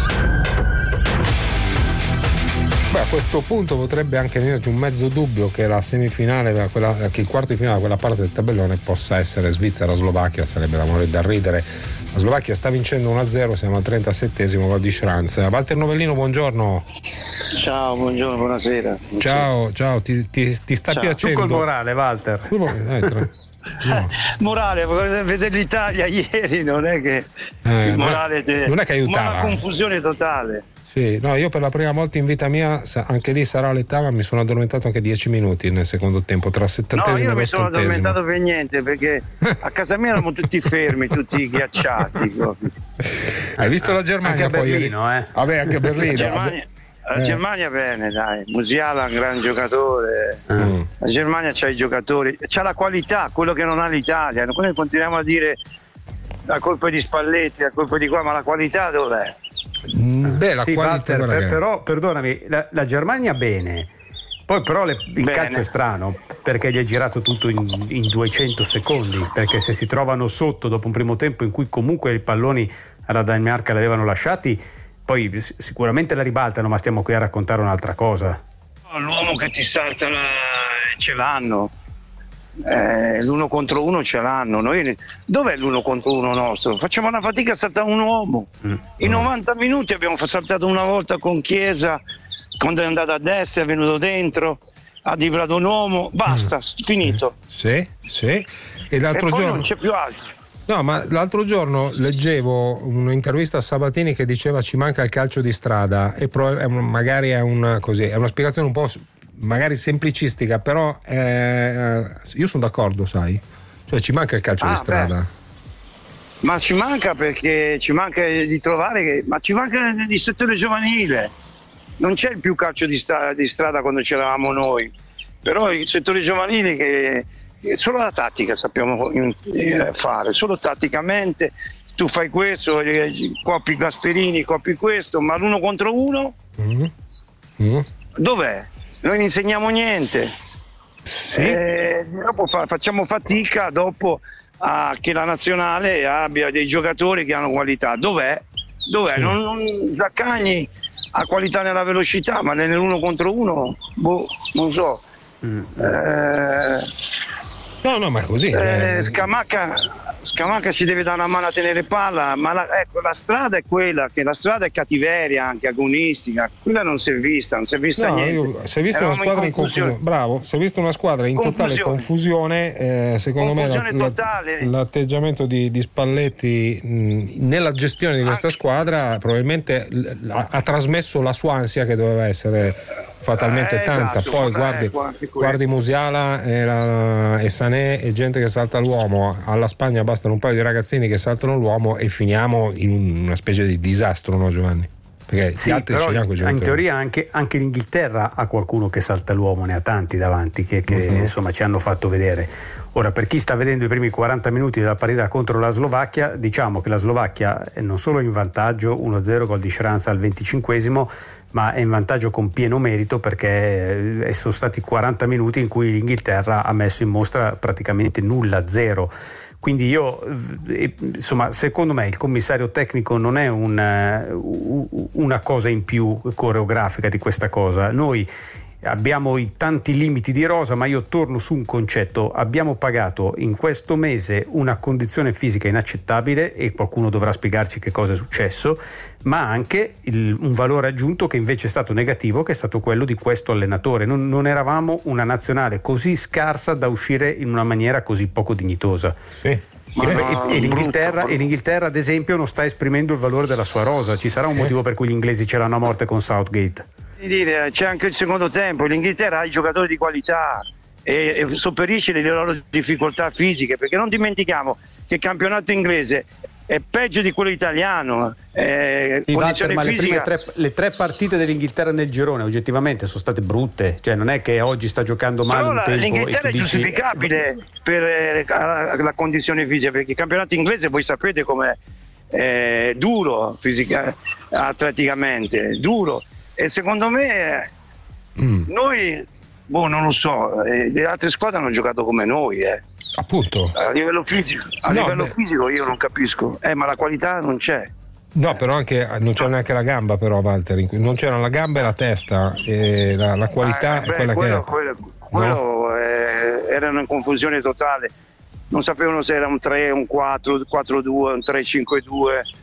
Beh, a questo punto potrebbe anche venirci un mezzo dubbio che la semifinale, che il quarto di finale, quella parte del tabellone, possa essere Svizzera-Slovacchia, sarebbe da morire da ridere. La Slovacchia sta vincendo 1-0, siamo al 37esimo gol di Schranz. Walter Novellino, buongiorno.
Ciao, buongiorno, buonasera.
Ciao, ti sta piacendo?
Tu col morale, Walter.
No.
Morale, vedere l'Italia ieri non è che il morale
non è che aiutava.
Una confusione totale.
Sì, no, io per la prima volta in vita mia, anche lì sarà l'età, ma mi sono addormentato anche 10 minuti nel secondo tempo, tra 70esimo e 80esimo.
No, io mi sono addormentato per niente, perché a casa mia eravamo tutti fermi, tutti ghiacciati.
Hai visto la Germania?
Anche a Berlino,
Vabbè, anche a Berlino.
La Germania bene, dai, Musiala è un gran giocatore, la Germania c'ha i giocatori, c'ha la qualità, quello che non ha l'Italia. Noi continuiamo a dire la colpa è di Spalletti, la colpa è di qua, ma la qualità dov'è?
Beh, la qualità,
Walter, però perdonami, la Germania bene, Poi però il calcio è strano, perché gli è girato tutto in 200 secondi, perché se si trovano sotto dopo un primo tempo in cui comunque i palloni alla Danimarca li avevano lasciati, poi sicuramente la ribaltano, ma stiamo qui a raccontare un'altra cosa.
L'uomo che ti salta ce l'hanno, l'uno contro uno ce l'hanno. Noi, dov'è l'uno contro uno nostro? Facciamo una fatica a saltare un uomo. In 90 minuti abbiamo saltato una volta con Chiesa, quando è andato a destra è venuto dentro, ha dribblato un uomo, basta, finito.
Sì. E l'altro
poi
giorno
non c'è più altro.
No, ma l'altro giorno leggevo un'intervista a Sabatini che diceva ci manca il calcio di strada, e magari è una spiegazione un po' magari semplicistica, però io sono d'accordo, sai, cioè ci manca il calcio di strada.
Ma ci manca perché ci manca di trovare, ma ci manca di settore giovanile. Non c'è più calcio di strada quando c'eravamo noi, però il settore giovanile che solo la tattica sappiamo fare, solo tatticamente tu fai questo, coppi Gasperini, coppi questo, ma l'uno contro uno dov'è? Noi non insegniamo niente. Dopo facciamo fatica dopo a che la nazionale abbia dei giocatori che hanno qualità. Dov'è? Zaccagni ha qualità nella velocità, ma nell'uno contro uno non so.
No, ma è così.
Scamacca ci deve dare una mano a tenere palla, ma la strada è quella, che la strada è cattiveria anche agonistica, quella non si è vista niente.
Si è vista una squadra in confusione. Bravo, si è vista una squadra in totale confusione. Secondo me l'atteggiamento di Spalletti nella gestione di questa squadra probabilmente ha trasmesso la sua ansia, che doveva essere fatalmente tanta.
Esatto,
poi guardi Musiala e Sané e gente che salta l'uomo. Alla Spagna bastano un paio di ragazzini che saltano l'uomo e finiamo in una specie di disastro, no Giovanni? Perché
sì, però in teoria anche l'Inghilterra ha qualcuno che salta l'uomo, ne ha tanti davanti che insomma ci hanno fatto vedere. Ora, per chi sta vedendo i primi 40 minuti della partita contro la Slovacchia, diciamo che la Slovacchia è non solo in vantaggio 1-0 gol di Schranz al 25esimo, ma è in vantaggio con pieno merito, perché sono stati 40 minuti in cui l'Inghilterra ha messo in mostra praticamente nulla, zero. Quindi io, insomma, secondo me il commissario tecnico non è una cosa in più coreografica di questa cosa. Noi abbiamo i tanti limiti di rosa, ma io torno su un concetto: abbiamo pagato in questo mese una condizione fisica inaccettabile, e qualcuno dovrà spiegarci che cosa è successo, ma anche un valore aggiunto che invece è stato negativo, che è stato quello di questo allenatore. Non eravamo una nazionale così scarsa da uscire in una maniera così poco dignitosa. E l'Inghilterra ad esempio non sta esprimendo il valore della sua rosa. Ci sarà un motivo per cui gli inglesi ce l'hanno a morte con Southgate?
C'è anche il secondo tempo, l'Inghilterra ha i giocatori di qualità e sopperisce le loro difficoltà fisiche, perché non dimentichiamo che il campionato inglese è peggio di quello italiano.
Walter, ma le tre partite dell'Inghilterra nel girone oggettivamente sono state brutte, cioè non è che oggi sta giocando male un tempo.
L'Inghilterra è giustificabile per la condizione fisica, perché il campionato inglese voi sapete com'è duro atleticamente, duro. E secondo me noi, non lo so, le altre squadre hanno giocato come noi,
appunto.
A livello fisico, fisico io non capisco, ma la qualità non c'è.
No, però anche non c'era neanche la gamba, però Walter, non c'era la gamba e la testa, e la qualità è quella che è.
Quello erano in confusione totale, non sapevano se era un 3, un 4, 4-2, un 3-5-2.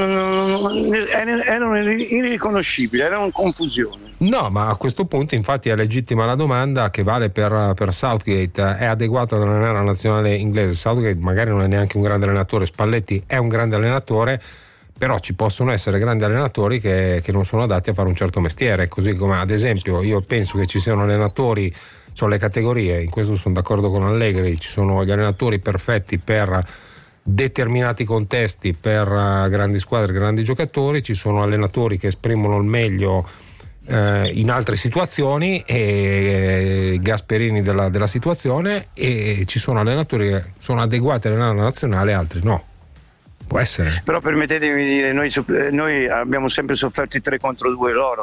Erano irriconoscibili, erano in confusione.
No, ma a questo punto infatti è legittima la domanda che vale per Southgate: è adeguato ad allenare la nazionale inglese? Southgate magari non è neanche un grande allenatore, Spalletti è un grande allenatore, però ci possono essere grandi allenatori che non sono adatti a fare un certo mestiere, così come ad esempio io penso che ci siano allenatori, sono le categorie, in questo sono d'accordo con Allegri, ci sono gli allenatori perfetti per determinati contesti, per grandi squadre, grandi giocatori, ci sono allenatori che esprimono il meglio in altre situazioni, e Gasperini della situazione, e ci sono allenatori che sono adeguati a allenare la nazionale, altri no. Può essere.
Però permettetemi di dire, noi abbiamo sempre sofferto i 3 contro 2 loro, no?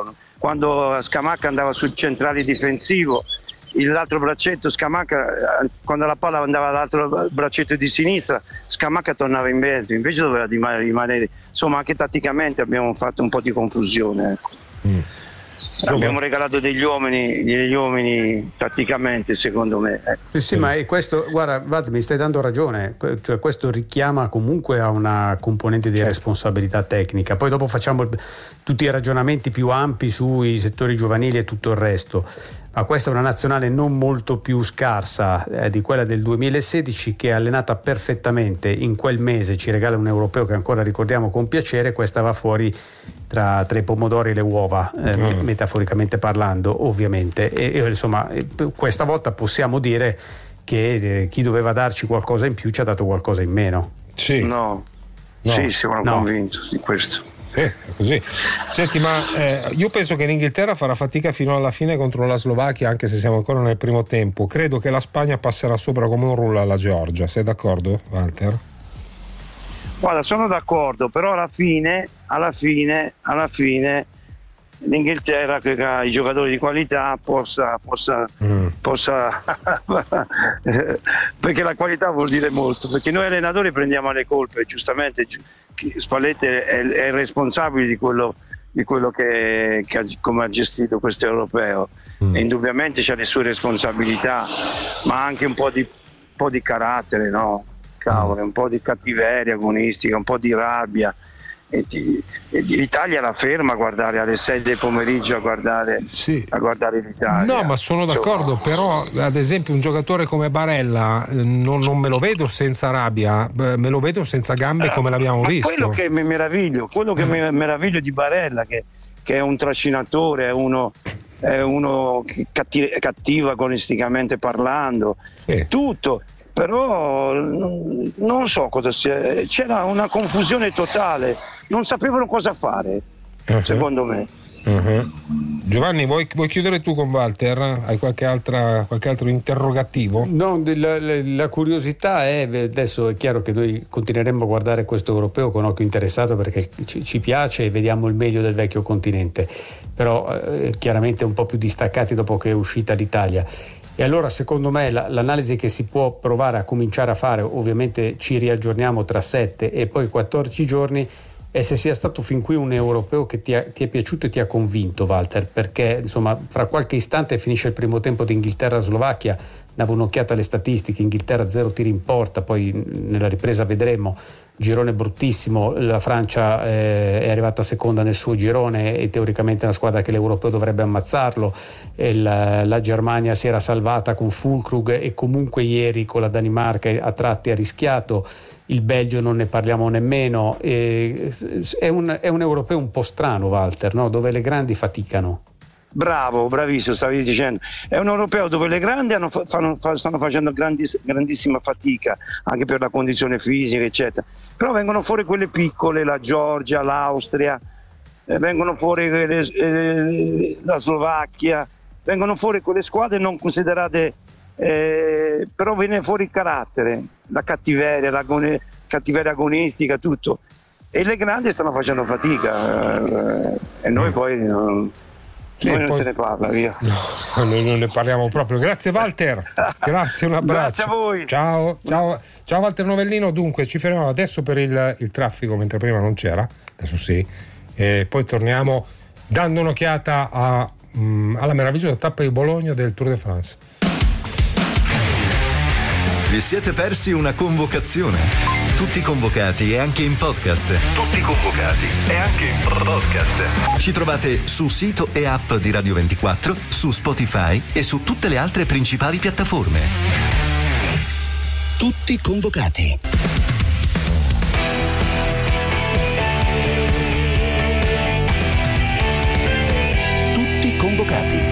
quando Scamacca andava sul centrale difensivo, l'altro braccetto Scamacca, quando la palla andava all'altro braccetto di sinistra, Scamacca tornava in mezzo, invece doveva rimanere. Insomma, anche tatticamente abbiamo fatto un po' di confusione, ecco. Abbiamo regalato degli uomini tatticamente, secondo me.
Sì, ma questo, guarda, mi stai dando ragione, cioè, questo richiama comunque a una componente di responsabilità tecnica. Poi dopo facciamo tutti i ragionamenti più ampi sui settori giovanili e tutto il resto. Ma questa è una nazionale non molto più scarsa di quella del 2016, che è allenata perfettamente in quel mese, ci regala un europeo che ancora ricordiamo con piacere. Questa va fuori tra i pomodori e le uova, metaforicamente parlando, ovviamente. E insomma, questa volta possiamo dire che chi doveva darci qualcosa in più ci ha dato qualcosa in meno.
Sì.
No. Sì, sono convinto di questo.
È così. Senti, ma io penso che l'Inghilterra farà fatica fino alla fine contro la Slovacchia, anche se siamo ancora nel primo tempo. Credo che la Spagna passerà sopra come un rullo alla Georgia. Sei d'accordo, Walter?
Guarda, sono d'accordo, però alla fine l'Inghilterra, che ha i giocatori di qualità, possa perché la qualità vuol dire molto, perché noi allenatori prendiamo le colpe, giustamente Spalletti è il responsabile di quello che come ha gestito questo europeo, e indubbiamente c'ha le sue responsabilità, ma anche un po' di carattere, no? Cavolo, un po' di cattiveria agonistica, un po' di rabbia. E l'Italia la ferma a guardare alle 6 del pomeriggio a guardare l'Italia.
No, ma sono d'accordo, però ad esempio un giocatore come Barella non me lo vedo senza rabbia, me lo vedo senza gambe come l'abbiamo visto.
Quello che mi meraviglio di Barella, che è un trascinatore, è uno cattivo agonisticamente parlando, tutto. Però non so cosa sia, c'era una confusione totale, non sapevano cosa fare, secondo me.
Giovanni, vuoi chiudere tu con Walter? Hai qualche altro interrogativo?
No, la curiosità è, adesso è chiaro che noi continueremo a guardare questo europeo con occhio interessato, perché ci piace e vediamo il meglio del vecchio continente, però chiaramente un po' più distaccati dopo che è uscita l'Italia. E allora secondo me l'analisi che si può provare a cominciare a fare, ovviamente ci riaggiorniamo tra 7 e poi 14 giorni, è se sia stato fin qui un europeo che ti è piaciuto e ti ha convinto, Walter, perché insomma fra qualche istante finisce il primo tempo di Inghilterra-Slovacchia, davo un'occhiata alle statistiche, Inghilterra 0 tiri in porta, poi nella ripresa vedremo, girone bruttissimo, la Francia è arrivata seconda nel suo girone e teoricamente è una squadra che l'europeo dovrebbe ammazzarlo, e la Germania si era salvata con Füllkrug e comunque ieri con la Danimarca a tratti ha rischiato, il Belgio non ne parliamo nemmeno, è un europeo un po' strano, Walter, no? Dove le grandi faticano.
Bravo, bravissimo, stavi dicendo. È un europeo dove le grandi stanno facendo grandissima fatica, anche per la condizione fisica, eccetera. Però vengono fuori quelle piccole, la Georgia, l'Austria, vengono fuori la Slovacchia, vengono fuori quelle squadre non considerate, però viene fuori il carattere, la cattiveria, cattiveria agonistica, tutto. E le grandi stanno facendo fatica, e noi poi... non se ne parla, via.
No, noi non ne parliamo proprio. Grazie Walter, grazie, un abbraccio.
Grazie a voi.
Ciao Walter Novellino. Dunque ci fermiamo adesso per il traffico, mentre prima non c'era, adesso sì, e poi torniamo dando un'occhiata alla meravigliosa tappa di Bologna del Tour de France.
Vi siete persi una convocazione? Tutti convocati e anche in podcast.
Tutti convocati e anche in podcast.
Ci trovate su sito e app di Radio 24, su Spotify e su tutte le altre principali piattaforme.
Tutti convocati. Tutti convocati.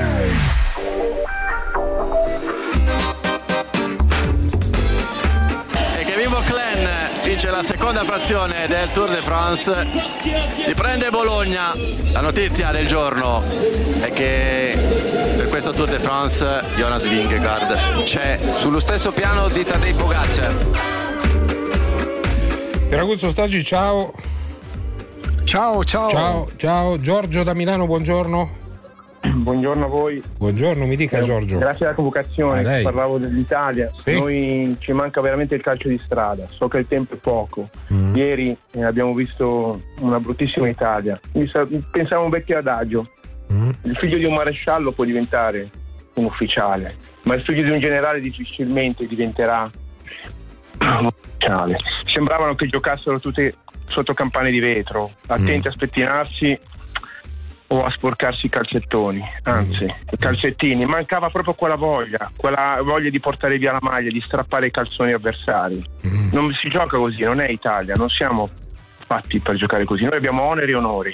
Vince la seconda frazione del Tour de France, si prende Bologna. La notizia del giorno è che per questo Tour de France Jonas Vingegaard c'è sullo stesso piano di Tadej Pogacar.
Per Augusto Staggi, ciao.
Ciao.
Ciao, Giorgio da Milano, buongiorno.
Buongiorno a voi.
Buongiorno, mi dica Giorgio.
Grazie alla convocazione, parlavo dell'Italia. Sì. Noi ci manca veramente il calcio di strada, so che il tempo è poco. Ieri abbiamo visto una bruttissima Italia. Pensavo a un vecchio adagio. Il figlio di un maresciallo può diventare un ufficiale, ma il figlio di un generale difficilmente diventerà un ufficiale. Sembravano che giocassero tutte sotto campane di vetro, attenti a spettinarsi o a sporcarsi i calzettoni, anzi i calzettini. Mancava proprio quella voglia di portare via la maglia, di strappare i calzoni avversari. Non si gioca così, non è Italia, non siamo fatti per giocare così, noi abbiamo oneri e onori.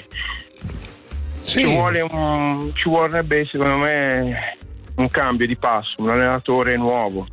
Sì. Ci vorrebbe secondo me un cambio di passo, un allenatore nuovo.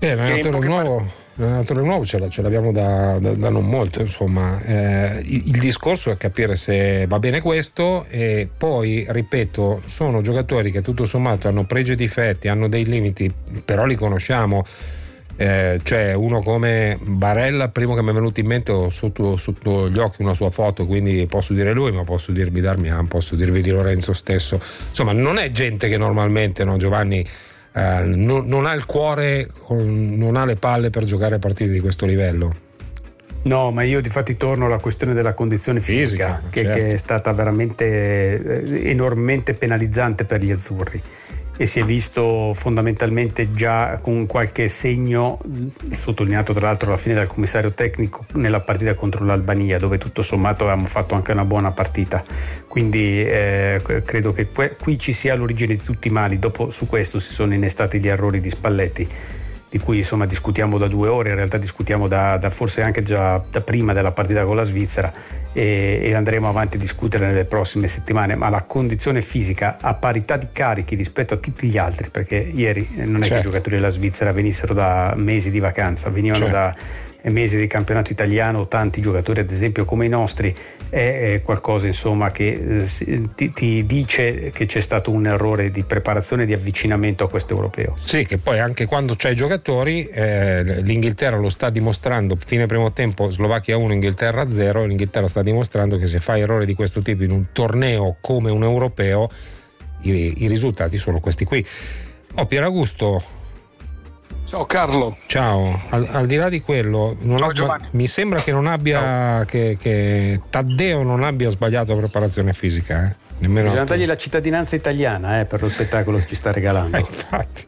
L'allenatore nuovo ce l'abbiamo da non molto, insomma. Il discorso è capire se va bene questo, e poi, ripeto, sono giocatori che tutto sommato hanno pregi e difetti, hanno dei limiti, però li conosciamo. Cioè uno come Barella, primo che mi è venuto in mente, ho sotto gli occhi una sua foto, quindi posso dire lui, ma posso dirvi Darmian, posso dirvi Di Lorenzo stesso. Insomma, non è gente che normalmente, no, Giovanni, non ha il cuore, non ha le palle per giocare partite di questo livello.
No, ma io difatti torno alla questione della condizione fisica che è stata veramente enormemente penalizzante per gli azzurri, e si è visto fondamentalmente già con qualche segno, sottolineato tra l'altro alla fine dal commissario tecnico, nella partita contro l'Albania, dove tutto sommato avevamo fatto anche una buona partita. Quindi credo che qui ci sia l'origine di tutti i mali. Dopo, su questo si sono innestati gli errori di Spalletti, di cui insomma discutiamo da 2 ore, in realtà discutiamo da forse anche già da prima della partita con la Svizzera, e andremo avanti a discutere nelle prossime settimane. Ma la condizione fisica, a parità di carichi rispetto a tutti gli altri, perché ieri non è che i giocatori della Svizzera venissero da mesi di vacanza, venivano da mesi di campionato italiano, tanti giocatori ad esempio come i nostri, è qualcosa insomma che ti dice che c'è stato un errore di preparazione e di avvicinamento a questo europeo.
Sì, che poi anche quando c'hai giocatori, l'Inghilterra lo sta dimostrando, fine primo tempo Slovacchia 1, Inghilterra 0, l'Inghilterra sta dimostrando che se fai errori di questo tipo in un torneo come un europeo, i risultati sono questi qui. Pier Augusto.
Ciao Carlo.
Ciao. Al di là di quello, mi sembra che non abbia che Taddeo non abbia sbagliato la preparazione fisica.
Bisogna dargli la cittadinanza italiana per lo spettacolo che ci sta regalando.
Infatti.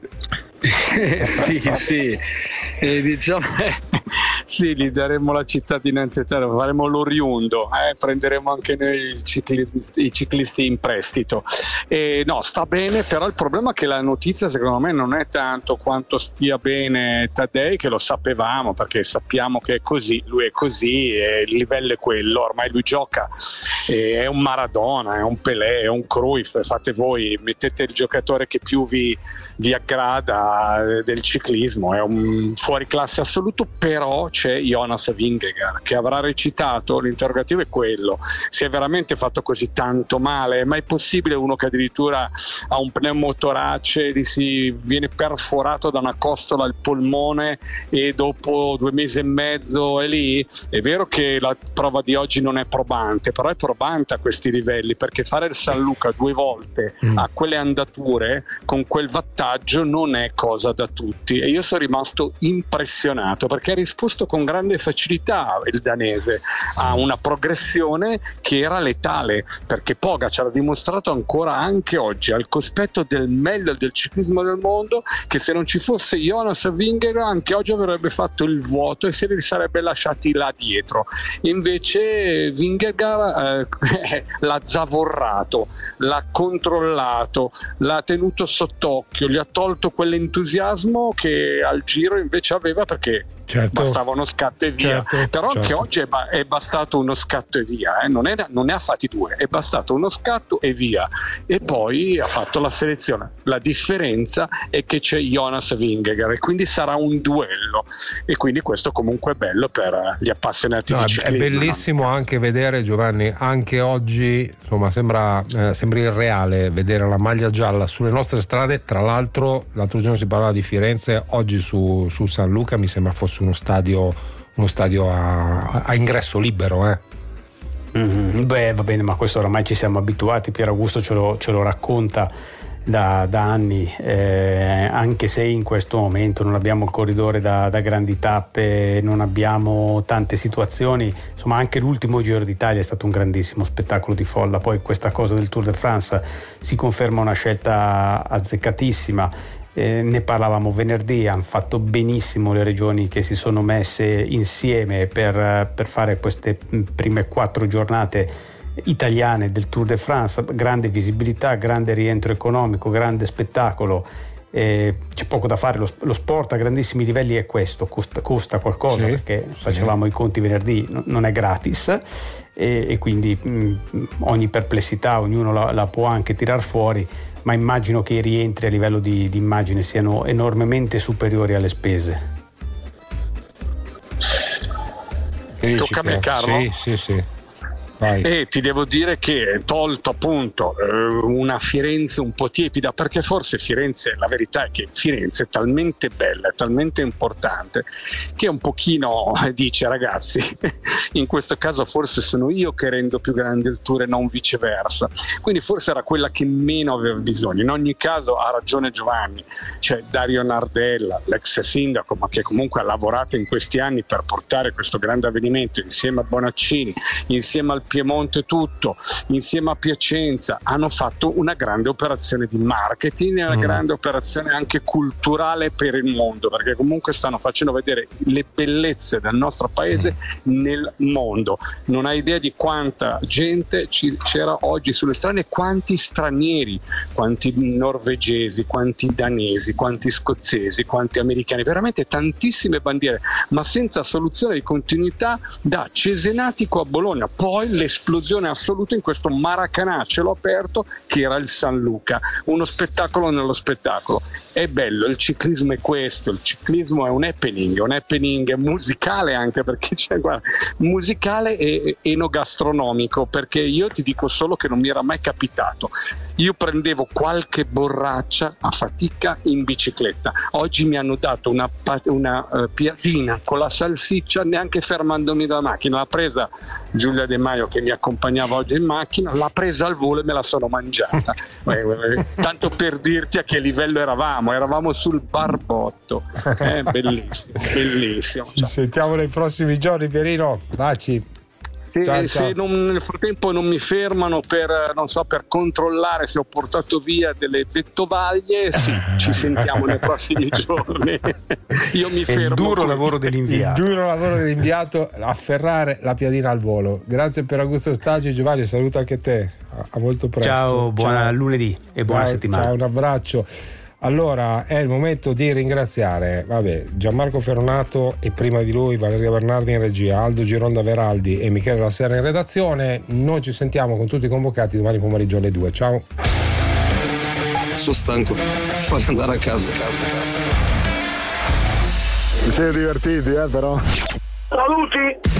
Sì. Diciamo sì, gli daremo la cittadinanza italiana, faremo l'oriundo, prenderemo anche noi i ciclisti in prestito. No, sta bene, però il problema è che la notizia secondo me non è tanto quanto stia bene Taddei, che lo sapevamo perché sappiamo che è così, lui è così, e il livello è quello, ormai lui gioca, è un Maradona, è un Pelé, è un Cruyff, fate voi, mettete il giocatore che più vi aggrada del ciclismo, è un fuoriclasse assoluto. Però c'è Jonas Vingegaard che avrà recitato, l'interrogativo è quello: si è veramente fatto così tanto male? Ma è possibile uno che addirittura ha un pneumotorace, si viene perforato da una costola al polmone e dopo 2 mesi e mezzo è lì? È vero che la prova di oggi non è probante, però è probante a questi livelli, perché fare il San Luca 2 volte a quelle andature con quel wattaggio non è cosa da tutti, e io sono rimasto impressionato perché ha risposto con grande facilità il danese a una progressione che era letale, perché Pogacar ha dimostrato ancora anche oggi, al cospetto del meglio del ciclismo del mondo, che se non ci fosse Jonas Vingegaard anche oggi avrebbe fatto il vuoto e se li sarebbe lasciati là dietro. Invece Vingegaard l'ha zavorrato, l'ha controllato, l'ha tenuto sott'occhio, gli ha tolto quell'entusiasmo che al Giro invece aveva, perché bastava uno scatto e via. Però anche oggi è bastato uno scatto e via, non ne ha fatti 2, è bastato uno scatto e via, e poi ha fatto la selezione. La differenza è che c'è Jonas Vingegaard e quindi sarà un duello, e quindi questo comunque è bello per gli appassionati di ciclismo. È
bellissimo anche vedere, Giovanni, anche oggi insomma sembra irreale vedere la maglia gialla sulle nostre strade. Tra l'altro l'altro giorno si parlava di Firenze, oggi su San Luca mi sembra fosse uno stadio a ingresso libero.
Beh, va bene, ma questo oramai ci siamo abituati. Pier Augusto ce lo racconta da anni, anche se in questo momento non abbiamo il corridore da grandi tappe, non abbiamo tante situazioni, insomma anche l'ultimo Giro d'Italia è stato un grandissimo spettacolo di folla. Poi questa cosa del Tour de France si conferma una scelta azzeccatissima. Ne parlavamo venerdì, hanno fatto benissimo le regioni che si sono messe insieme per fare queste prime 4 giornate italiane del Tour de France. Grande visibilità, grande rientro economico, grande spettacolo, c'è poco da fare. Lo sport a grandissimi livelli è questo, costa qualcosa, perché facevamo i conti venerdì, non è gratis, e quindi ogni perplessità ognuno la può anche tirar fuori, ma immagino che i rientri a livello di immagine siano enormemente superiori alle spese.
Tocca a me, Carlo?
Sì.
E ti devo dire che, tolto appunto una Firenze un po' tiepida, perché forse Firenze, la verità è che Firenze è talmente bella, è talmente importante, che un pochino dice: ragazzi, in questo caso forse sono io che rendo più grande il Tour e non viceversa. Quindi forse era quella che meno aveva bisogno. In ogni caso ha ragione Giovanni, cioè Dario Nardella, l'ex sindaco, ma che comunque ha lavorato in questi anni per portare questo grande avvenimento insieme a Bonaccini, insieme al Piemonte tutto, insieme a Piacenza, hanno fatto una grande operazione di marketing e una grande operazione anche culturale per il mondo, perché comunque stanno facendo vedere le bellezze del nostro paese nel mondo. Non hai idea di quanta gente c'era oggi sulle strade, quanti stranieri, quanti norvegesi, quanti danesi, quanti scozzesi, quanti americani, veramente tantissime bandiere, ma senza soluzione di continuità da Cesenatico a Bologna. Poi l'esplosione assoluta in questo Maracanã a cielo aperto che era il San Luca, uno spettacolo nello spettacolo. È bello, il ciclismo è questo, il ciclismo è un happening musicale, anche perché c'è, guarda, musicale e enogastronomico, perché io ti dico solo che non mi era mai capitato. Io prendevo qualche borraccia a fatica in bicicletta, oggi mi hanno dato una piadina con la salsiccia neanche fermandomi dalla macchina. L'ha presa Giulia De Maio che mi accompagnava oggi in macchina, l'ha presa al volo e me la sono mangiata. Tanto per dirti a che livello eravamo sul barbotto. Bellissimo.
Ci sentiamo nei prossimi giorni, Pierino. Baci. Ciao.
Se nel frattempo non mi fermano per controllare se ho portato via delle vettovaglie, sì, ci sentiamo nei prossimi giorni. Io mi fermo.
Il duro lavoro dell'inviato, afferrare la piadina al volo. Grazie per Augusto Stagio. Giovanni, saluta anche te. A molto presto.
Ciao, buona lunedì e buona settimana.
Ciao, un abbraccio. Allora è il momento di ringraziare Gianmarco Ferronato e prima di lui Valeria Bernardi in regia, Aldo Gironda Veraldi e Michele Lasserra in redazione. Noi ci sentiamo con tutti i convocati domani pomeriggio alle 2. Ciao.
Sono stanco, voglio andare a casa.
Vi siete divertiti, però?
Saluti!